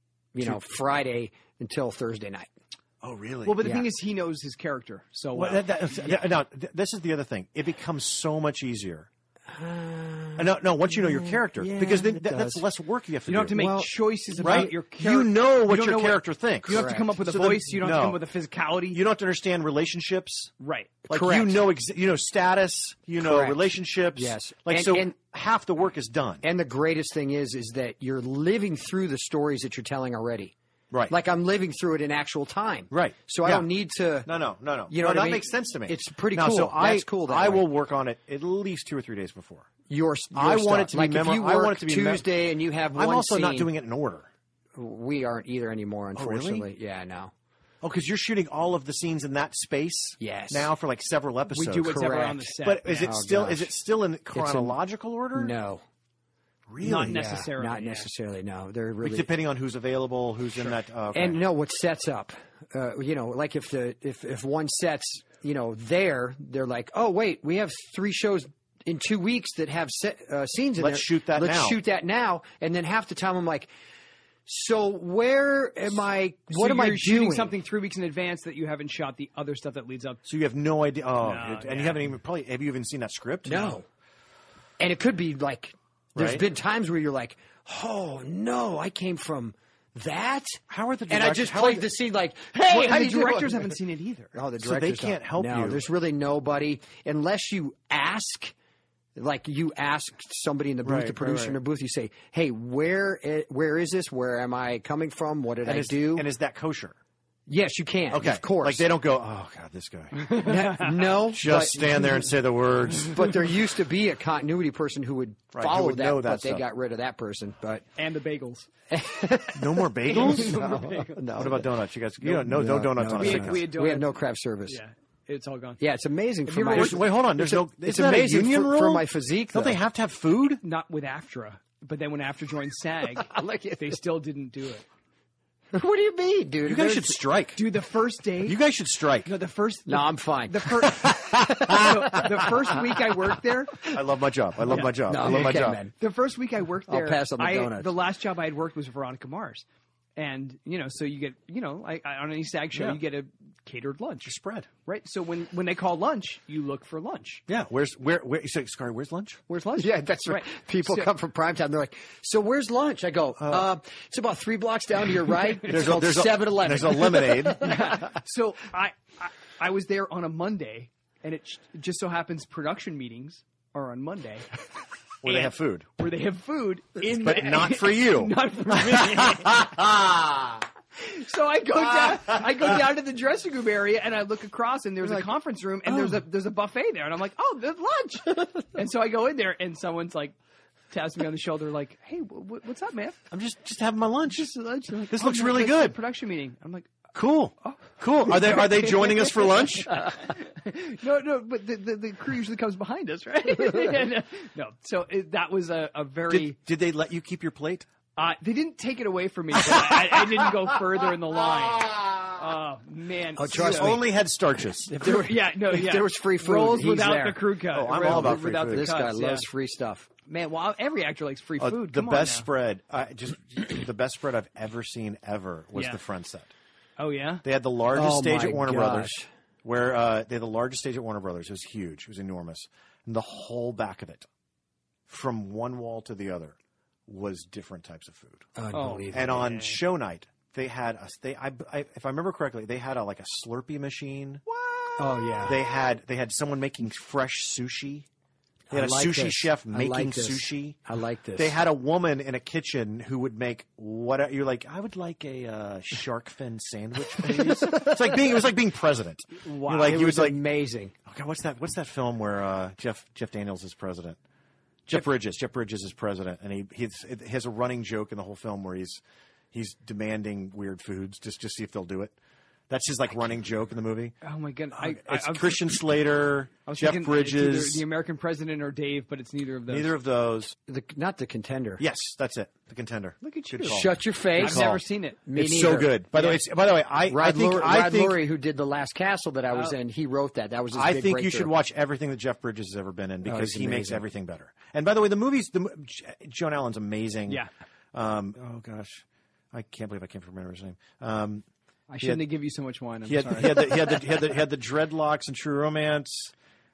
Friday until Thursday night. Oh, really? Well, but the Yeah. thing is, he knows his character so well. Now, this is the other thing. It becomes so much easier. No, once you know your character, because then it that's does. less work you have to do. You don't have to make Well, choices about right? your character. You know what don't your know character thinks. You don't have to come up with a So then- voice. You don't have to no. come up with a physicality. You don't have to understand relationships. Right. Like Correct. you know status, Correct. relationships. Yes. Like And half the work is done. And the greatest thing is that you're living through the stories that you're telling already. Right. Like I'm living through it in actual time. Right. So I Yeah. don't need to. No. You know what that I mean? makes sense to me. It's pretty Now, cool. So That's cool that I way. will work on it at least 2 or 3 days before. Your I want stuff. it to be like if you I want work it to be Tuesday and you have one I'm also not scene- doing it in order. We aren't either anymore, really? unfortunately. Yeah, no. Oh, because you're shooting all of the scenes in that space. Yes. Now for like several We episodes. do whatever correct. on the set. But is it Oh, still gosh. is it still in chronological order? No. Really? Not Yeah, necessarily. not yeah. necessarily. No, they're Like, really. depending on who's available, who's in that. Okay. And no, what sets up? Like if one sets they're like, oh wait, we have 3 shows in 2 weeks that have scenes in Let's there. shoot that now. Let's shoot that now. And then half the time I'm like, so where am I? What am I you're shooting doing? something 3 weeks in advance that you haven't shot the other stuff that leads up. So you have no idea. Oh, No, and you haven't even have you even seen that script? No. And it could be like, there's Right. been times where you're like, oh no, I came from that. How are the And I direct- just how played are the scene like, hey, Well, how and you the doing? directors haven't seen it either. Oh, the So they directors can't don't. help no, you. there's really nobody unless you ask. Like you ask somebody in the booth, Right, the producer right, in the booth, you say, "Hey, where is this? Where am I coming from? What did I do?" And is that kosher? Yes, you can. Okay, of course. Like they don't go, oh god, this guy. no, Just stand there and say the words. But there used to be a continuity person who would Right, who follow would that, know but that they stuff. got rid of that person. But And the bagels. No more bagels. no, What about donuts? You guys, no donuts on a We sick had, house. we had we have donuts. no craft service. Yeah, it's all gone. Yeah, it's amazing for you my. ever worked- Wait, hold on. There's no. It's Isn't that a amazing union for rule? my physique. Don't they though. have to have food? Not with AFTRA, but then when AFTRA joined SAG, they still didn't do it. What do you mean, dude? You guys should strike. Dude, the first day. You guys should strike. No, the first. No, I'm fine. The first. the first week I worked there. I love my job. I love my job. No, I love my okay, job. man. The first week I worked I'll there, pass on the donuts. the last job I had worked was Veronica Mars, and so you get on any SAG show Yeah. you get a catered lunch, Spread. right? So when they call lunch, you look for lunch. Yeah. Where? You say, Scar, where's lunch? Where's lunch? Yeah, that's right. People So- come from primetime. They're like, "So where's lunch?" I go, "It's about 3 blocks down to your right. It's called 7-Eleven." There's a lemonade. So I was there on a Monday, and it just so happens production meetings are on Monday. Where they have food. Where they have food in But not for you. Not for me. So I go down to the dressing room area and I look across and there's a conference room and there's a buffet there and I'm like, oh, there's lunch. And so I go in there and someone's like taps me on the shoulder like, hey, what's up, man? I'm just having my lunch. Just lunch. They're like, This "Oh, looks no, really that's the good." production meeting. I'm like, Cool. Cool. Are they joining us for lunch? no, but the crew usually comes behind us, right? No. So that was a very. Did they let you keep your plate? They didn't take it away from me, but I didn't go further in the line. Oh man! Oh, trust You me. only had starches. If there, If there was free food, rolls he's without there. the crew cut. Oh, I'm all about free without food. the This guy cuts, loves yeah. free stuff. Man, well, every actor likes free food. The Come best on now. spread, the best spread I've ever seen was Yeah. the front set. Oh yeah. They had the largest Oh, stage my at Warner gosh. Brothers, where they had the largest stage at Warner Brothers. It was huge. It was enormous, and the whole back of it, from one wall to the other, was different types of food. Unbelievable. And on show night, they had if I remember correctly, they had a Slurpee machine. Oh yeah. They had someone making fresh sushi. They had I a like sushi this. chef I making like this. sushi. I like this. They had a woman in a kitchen who would make what you're like. I would like a shark fin sandwich, please. It was like being president. Wow. You're like, It you was would like. amazing. Okay, what's that film where Jeff Daniels is president? Jeff Bridges is president, and he has a running joke in the whole film where he's demanding weird foods just to see if they'll do it. That's his running joke in the movie. Oh my god! It's Christian Slater, I was Jeff thinking it's either Bridges. the American president or Dave, but it's neither of those. Neither of those. Not the contender. Yes, that's it. The Contender. Look at Good you. call. Shut your face. I've never seen it. Me It's neither. so good. By the way, I Rod think Lurie, who did The Last Castle that I was in, he wrote that. That was his I big think you breakthrough. should watch everything that Jeff Bridges has ever been in because he's he makes amazing. everything better. And by the way, the movies, Joan Allen's amazing. Yeah. Oh gosh, I can't believe I can't remember his name. I shouldn't have given you so much wine. I'm He had sorry. he had the dreadlocks in True Romance.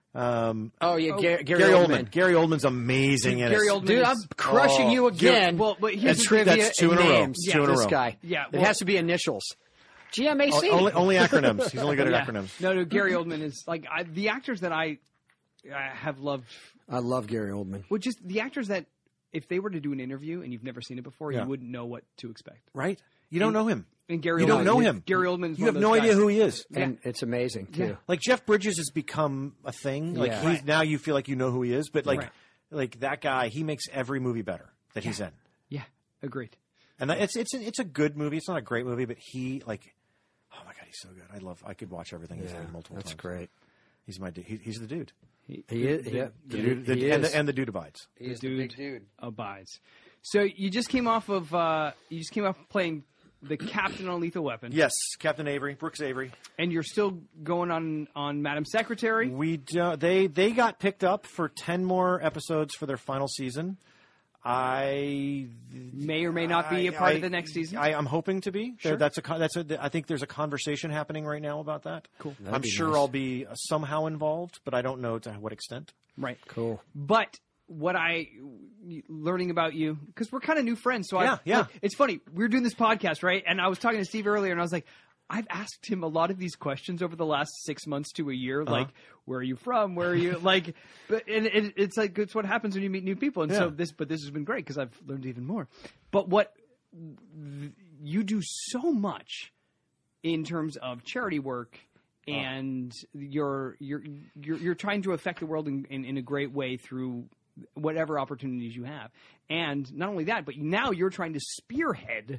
Oh yeah, Gary Gary Oldman. Oldman. Gary Oldman's amazing in Gary it. Oldman Dude, is- I'm crushing you again. Well, but at here's the trivia that's two and in a row. names. Two in a This row. guy. Yeah, it well- has to be initials. GMAC. Only acronyms. He's only good Yeah. at acronyms. No, Gary Oldman is like the actors that I have loved. I love Gary Oldman. Well, just the actors that if they were to do an interview and you've never seen it before, Yeah. you wouldn't know what to expect. Right? You don't know him. And Gary, You Oldman, don't know him. Gary Oldman's You one have of no those idea guys. who he is. And it's amazing too. Yeah. Like Jeff Bridges has become a thing. Like Yeah. now you feel like you know who he is, but Right. like that guy, he makes every movie better that he's in. Yeah, agreed. And it's a good movie. It's not a great movie, but he oh my god, he's so good. I could watch everything he's in multiple That's times. great. He's my dude. He's the dude. He is. Yeah, The dude he and is. the dude abides. He is the big dude. Abides. So you just came off of playing the captain on Lethal Weapon. Yes, Captain Avery, Brooks Avery. And you're still going on Madam Secretary? We don't, they got picked up for 10 more episodes for their final season. I may or may not be a part of the next season. I'm hoping to be. Sure. I think there's a conversation happening right now about that. Cool. I'm sure nice. I'll be somehow involved, but I don't know to what extent. Right. Cool. But what learning about you, because we're kind of new friends, so yeah. Look, it's funny. We were doing this podcast, right? And I was talking to Steve earlier, and I was like, I've asked him a lot of these questions over the last 6 months to a year, like, where are you from? Where are you? Like, it's like, it's what happens when you meet new people. And so this has been great because I've learned even more. But you do so much in terms of charity work, and you're trying to affect the world in a great way through whatever opportunities you have. And not only that, but now you're trying to spearhead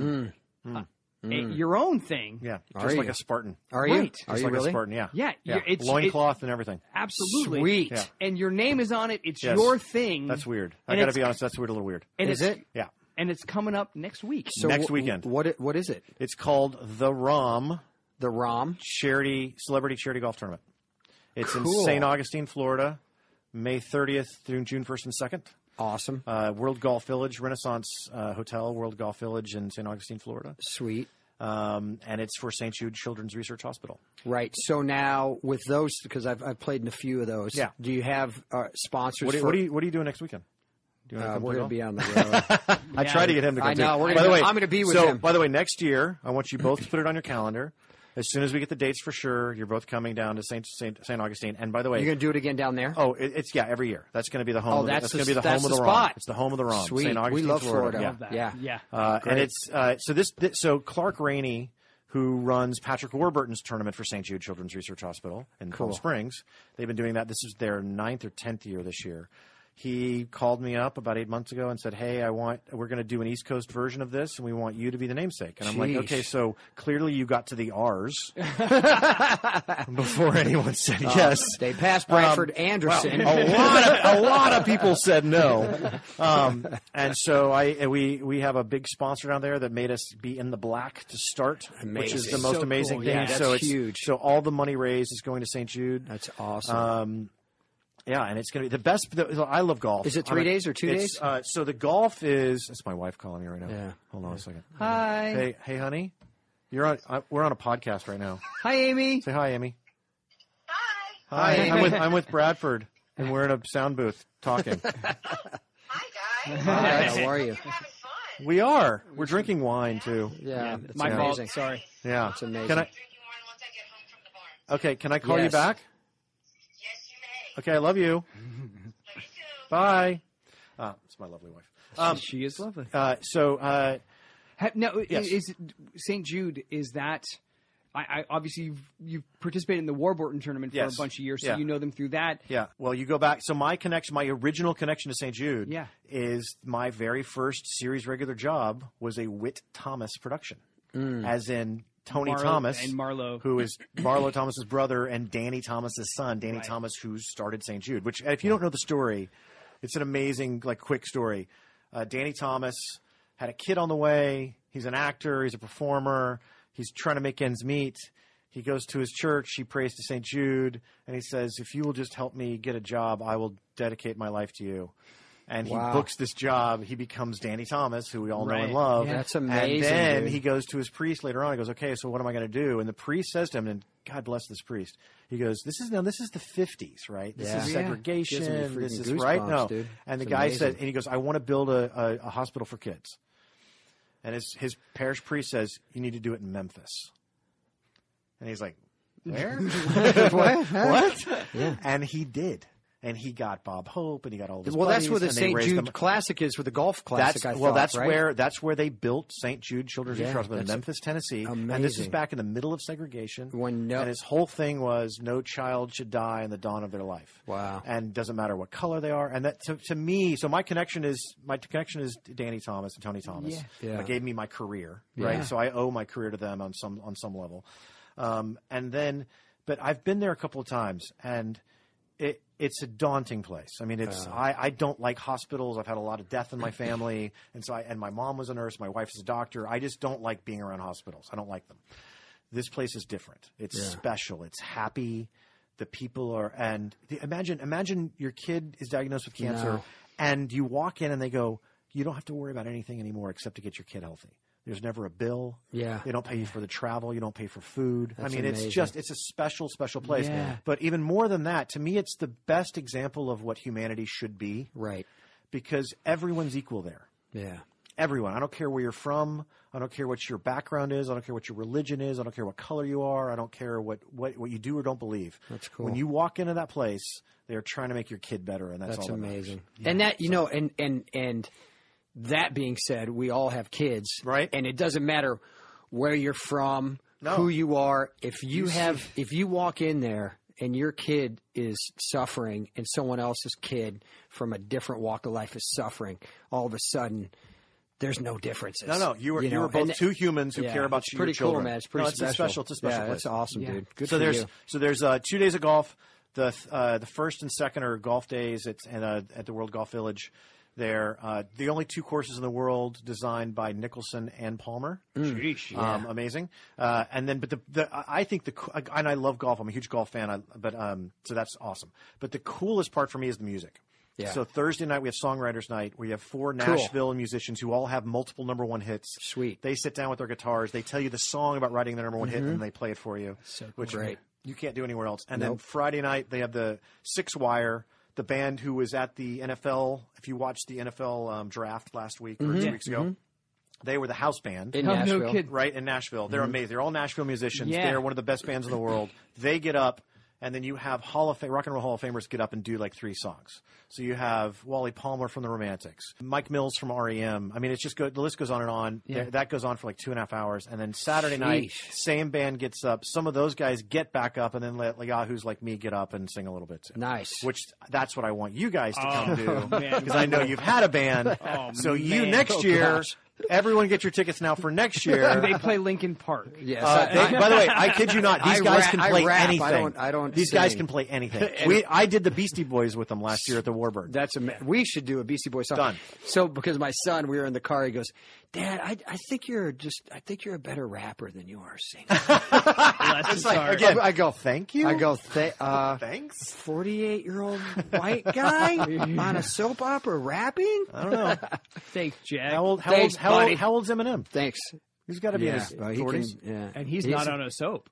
your own thing. Yeah, just like a Spartan. Are you? Right. Are you like really? a Spartan, yeah. Yeah. Loincloth and everything. Absolutely. Sweet. Yeah. And your name is on it. It's your thing. That's weird. I And got to it's- be honest, that's weird, a little weird. And Is it? Yeah. And it's coming up next week. So Next weekend. What is it? It's called the ROM The ROM? Celebrity Charity Golf Tournament. It's in Cool. St. Augustine, Florida, May 30th through June 1st and 2nd. Awesome. World Golf Village, Renaissance Hotel, World Golf Village in St. Augustine, Florida. Sweet. And it's for St. Jude Children's Research Hospital. Right. So now with those, because I've played in a few of those. Yeah. Do you have sponsors? What are you doing next weekend? Do you wanna come we're play going to golf? be on the road. I tried to get him to come. I know. By the way, I'm going to be with so, him. by the way, next year, I want you both to put it on your calendar. As soon as we get the dates for sure, you're both coming down to St. Augustine. And by the way, You're going to do it again down there? oh, it's every year. That's going to be the home. Oh, of the, that's that's the- going to be the that's home of the the ROM. spot. It's the home of the ROM. Sweet. St. Augustine, We love Florida. Yeah. Love that. Yeah. And it's so Clark Rainey, who runs Patrick Warburton's tournament for St. Jude Children's Research Hospital in Palm Springs. They've been doing that. This is their 9th or 10th year this year. He called me up about 8 months ago and said, "Hey, we're going to do an East Coast version of this, and we want you to be the namesake." And I'm like, "Okay, so clearly you got to the R's before anyone said yes." They passed Bradford Anderson. A lot of people said no, and so we have a big sponsor down there that made us be in the black to start, which is the most So amazing cool. thing. Yeah, that's so it's huge. So all the money raised is going to St. Jude. That's awesome. Yeah, and it's going to be the best. I love golf. Is it 3 days or 2 days? So the golf is. That's my wife calling me right now. Yeah. Hold on a second. Hi. Hey, honey, you're on. We're on a podcast right now. Hi, Amy. Say hi, Amy. Hi, Hi. Amy. I'm with Bradford, and we're in a sound booth talking. Hi, guys. Hi, how are you? Having fun. We are. We're drinking wine too. Yeah, that's My fault. amazing. Sorry. Yeah. It's amazing. Can I? Drinking wine once I get home from the barn. Okay. Can I call you Yes. back? Yes, you may. Okay. I love you. Love you too. Bye. It's my lovely wife. She is lovely. So Now, Yes. is St. Jude, is that... I obviously you've participated in the Warburton tournament for Yes. a bunch of years, so Yeah. you know them through that. yeah. Well, you go back. So my original connection to St. Jude, Yeah. is my very first series regular job was a Whit Thomas production, as in Tony Marlo Thomas and Marlo. who is Marlo Thomas's brother and Danny Thomas's son, Danny Right. Thomas, who started St. Jude. Which, if you don't know the story, it's an amazing, quick story. Danny Thomas had a kid on the way. He's an actor. He's a performer. He's trying to make ends meet. He goes to his church. He prays to St. Jude, and he says, "If you will just help me get a job, I will dedicate my life to you." And he Wow. books this job. He becomes Danny Thomas, who we all know Right. and love. Yeah. That's amazing, And then dude. he goes to his priest later on. He goes, "Okay, so what am I going to do?" And the priest says to him, and God bless this priest. He goes, "This is the 50s, right? This Yeah. is Yeah. segregation. Gives me freaking This is right." goosebumps, No. dude. And the It's guy amazing. said, and he goes, "I want to build a hospital for kids." And his parish priest says, "You need to do it in Memphis." And he's like, "Where?" what? Yeah. And he did. And he got Bob Hope, and he got all these Well, that's buddies, where the and they St. raised Jude them- Classic is, with the golf classic. that's right? where they built St. Jude Children's Yeah, Research Hospital in that's Memphis, Tennessee. And this is amazing. back in the middle of segregation. When no- and his whole thing was no child should die in the dawn of their life. Wow. And doesn't matter what color they are. And that to me, so my connection is Danny Thomas and Tony Thomas. Yeah. That gave me my career, Yeah. right? So I owe my career to them on some level. And then, but I've been there a couple of times, and It's a daunting place. I mean, I don't like hospitals. I've had a lot of death in my family, and my mom was a nurse. My wife is a doctor. I just don't like being around hospitals. I don't like them. This place is different. It's special. It's happy. The people are, and imagine your kid is diagnosed with cancer, and you walk in and they go, you don't have to worry about anything anymore except to get your kid healthy. There's never a bill. Yeah. They don't pay you for the travel. You don't pay for food. That's amazing. It's a special, special place. Yeah. But even more than that, to me, it's the best example of what humanity should be. Right. Because everyone's equal there. Yeah. Everyone. I don't care where you're from. I don't care what your background is. I don't care what your religion is. I don't care what color you are. I don't care what you do or don't believe. That's cool. When you walk into that place, they're trying to make your kid better, and that's all that amazing. Yeah. And that, and that being said, we all have kids, right? And it doesn't matter where you're from, who you are. If you walk in there and your kid is suffering, and someone else's kid from a different walk of life is suffering, all of a sudden, there's no differences. No, you were both two humans who care about your pretty children. cool, man. It's pretty special. It's a special place. That's awesome, dude. Good so for there's you. So there's 2 days of golf. The first and second are golf days. It's at the World Golf Village. They're the only 2 courses in the world designed by Nicholson and Palmer. Amazing. And then, but I think and I love golf. I'm a huge golf fan. So that's awesome. But the coolest part for me is the music. Yeah. So Thursday night we have Songwriters Night. We have 4 Nashville musicians who all have multiple number 1 hits. Sweet. They sit down with their guitars. They tell you the song about writing their number 1 hit, and they play it for you. So which great. You can't do anywhere else. And then Friday night they have the 6 Wire. The band who was at the NFL, if you watched the NFL draft last week or 2 weeks ago, they were the house band. In Nashville. No kid. Right, in Nashville. They're amazing. They're all Nashville musicians. Yeah. They're one of the best bands in the world. They get up, and then you have Rock and Roll Hall of Famers get up and do like 3 songs. So you have Wally Palmer from the Romantics, Mike Mills from REM. I mean, it's just good. The list goes on and on. Yeah. That goes on for like 2.5 hours. And then Saturday night, same band gets up. Some of those guys get back up and then let yahoos like me get up and sing a little bit too. Nice. Which that's what I want you guys to come do. man. Because I know you've had a band. So you next year, everyone get your tickets now for next year. They play Linkin Park. Yes. By the way, I kid you not. These guys can play anything. I don't. These guys can play anything. I did the Beastie Boys with them last year at the Warbird. That's we should do a Beastie Boys song. Done. So because my son, we were in the car, he goes, "Dad, I think you're a better rapper than you are a singer." Bless his heart. Again, I go, thank you. I go, thanks. 48-year-old white guy on a soap opera rapping? I don't know. Thanks, Jack. How old's Eminem? Thanks. He's got to be in his well, he 40s. can, And he's not on a soap.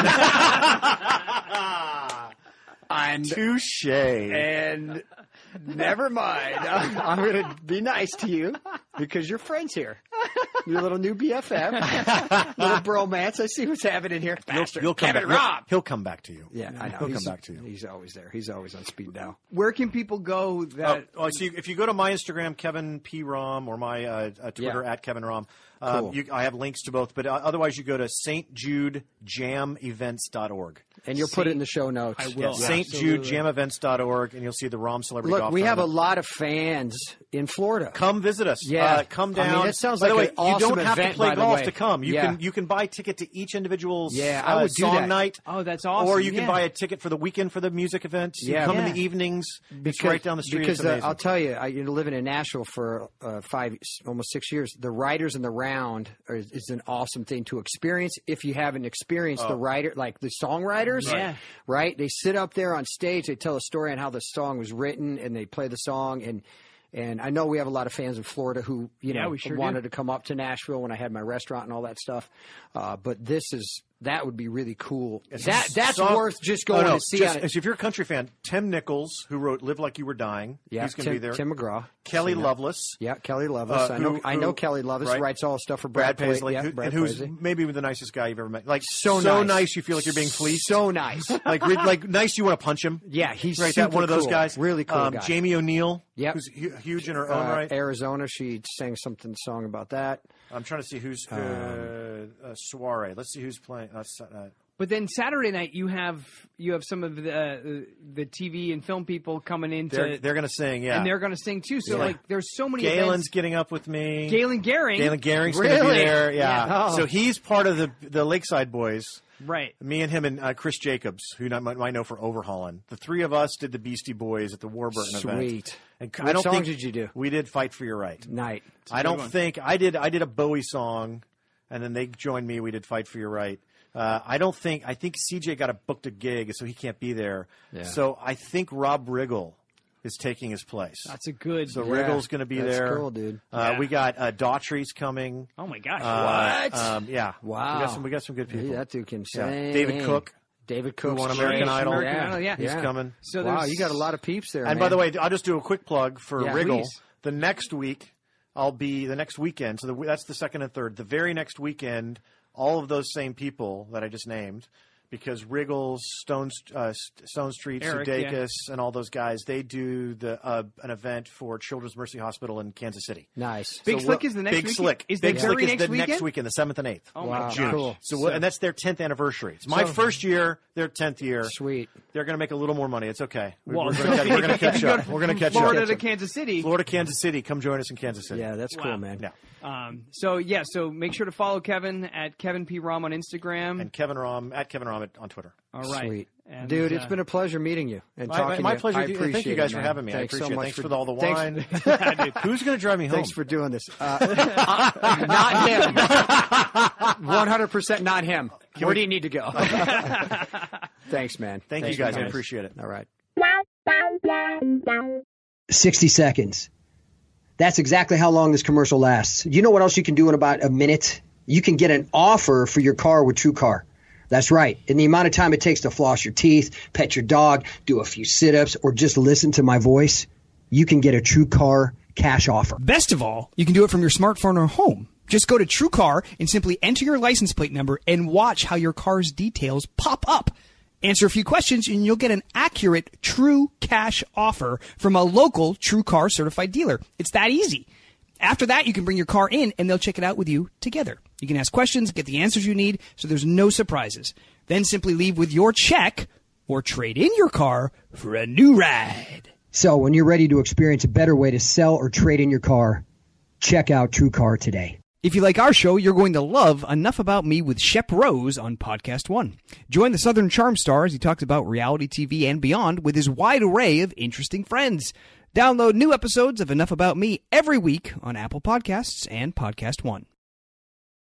I'm Touche. And never mind. I'm going to be nice to you because you're friends here. Your little new BFF, little bromance. I see what's happening here. You'll come Kevin back. Robb. He'll come back to you. Yeah, I know. He'll come back to you. He's always there. He's always on speed dial. Where can people go that So if you go to my Instagram, Kevin P. Rom, or my Twitter at Kevin Rom, Cool. I have links to both. But otherwise, you go to stjudejamevents.org. And you'll put it in the show notes. I will. Yeah, stjudejamevents.org, and you'll see the Rom Celebrity Look, Golf we have a Tournament. lot of fans in Florida. Come visit us. Yeah. Come I down. mean, that sounds by the like way, an awesome you don't have to event, play by the golf way. to come. Yeah. You can buy a ticket to each individual's Yeah, I would do song that. night. Oh, that's awesome. Or you can Yeah. buy a ticket for the weekend for the music event. You Yeah. come in Yeah. the evenings. It's right down the street. Because it's amazing. I'll tell you, living in Nashville for almost 6 years, the Writers in the Round is an awesome thing to experience if you haven't experienced the writer, like the songwriters. Yeah. Right? They sit up there on stage, they tell a story on how the song was written, and they play the song. And I know we have a lot of fans in Florida who, we sure wanted do. to come up to Nashville when I had my restaurant and all that stuff. But that would be really cool. That's worth just going to see. If you're a country fan, Tim Nichols, who wrote "Live Like You Were Dying," he's going to be there. Tim McGraw, Kelly Lovelace. Yeah, Kelly Lovelace. I know Kelly Lovelace right? writes all the stuff for Brad Paisley, Yeah, Brad who's Paisley. maybe the nicest guy you've ever met. Like So nice, you feel like you're being fleeced. So nice. like nice, you want to punch him. Yeah, he's right. super One of those cool. guys, Really cool guy. Jamie O'Neill, Yep. who's huge in her own right. Arizona, she sang song about that. I'm trying to see who's Soiree. Let's see who's playing. But then Saturday night you have some of the TV and film people coming in. They're going to sing, yeah. And they're going to sing too. So like there's so many Galen's events. getting up with me. Galen Gehring. Galen Gehring's Really? going to be there, yeah. Oh. So he's part of the Lakeside Boys. Right. Me and him and Chris Jacobs, who you might know for Overhauling. The three of us did the Beastie Boys at the Warburton event. Sweet. And What songs did you do? We did Fight for Your Right. Night. I don't think I did a Bowie song, and then they joined me. We did Fight for Your Right. I think CJ got booked a gig, so he can't be there. Yeah. So I think Rob Riggle is taking his place. That's a good. So Riggle's going to be That's there. cool, dude. We got Daughtry's coming. Oh my gosh! What? Yeah. Wow. We got some good people. Hey, that dude can Yeah. sing. David Cook. David Cook won American Idol. American Idol, yeah. He's coming. So wow, there's- you got a lot of peeps there. And man. by the way, I'll just do a quick plug for Yeah, Riggle. please. The next week, I'll be the next weekend. So that's the second and third. The very next weekend, all of those same people that I just named, because Riggles, Stone Street, Eric, Sudeikis, and all those guys, they do an event for Children's Mercy Hospital in Kansas City. nice. Big Slick is the next Big weekend? Slick. Is the Big Slick very is next the next weekend? weekend, the 7th and 8th. Oh Wow, my gosh! cool. So, and that's their 10th anniversary. It's my first year, their 10th year. Sweet. They're going to make a little more money. It's okay. Well, We're going to catch up. We're going to catch Florida up. to Kansas City. Florida, Kansas City. Come join us in Kansas City. Yeah, that's Wow. cool, man. Yeah. So make sure to follow Kevin at Kevin P. Rom on Instagram. And Kevin Rom at Kevin Rom on Twitter. All right. Sweet. And, Dude, it's been a pleasure meeting you and talking My to you. pleasure. I Thank appreciate you guys it, for man. having me. Thanks I appreciate so it. much Thanks for all the wine. Thanks, Who's going to drive me home? thanks for doing this. Not him. 100% not him. Where do you need to go? Thanks, man. Thank you guys. I appreciate it. All right. 60 seconds. That's exactly how long this commercial lasts. You know what else you can do in about a minute? You can get an offer for your car with TrueCar. That's right. In the amount of time it takes to floss your teeth, pet your dog, do a few sit-ups, or just listen to my voice, you can get a TrueCar cash offer. Best of all, you can do it from your smartphone or home. Just go to TrueCar and simply enter your license plate number and watch how your car's details pop up. Answer a few questions and you'll get an accurate true cash offer from a local TrueCar certified dealer. It's that easy. After that, you can bring your car in and they'll check it out with you together. You can ask questions, get the answers you need, so there's no surprises. Then simply leave with your check or trade in your car for a new ride. So when you're ready to experience a better way to sell or trade in your car, check out TrueCar today. If you like our show, you're going to love Enough About Me with Shep Rose on Podcast One. Join the Southern Charm Star as he talks about reality TV and beyond with his wide array of interesting friends. Download new episodes of Enough About Me every week on Apple Podcasts and Podcast One.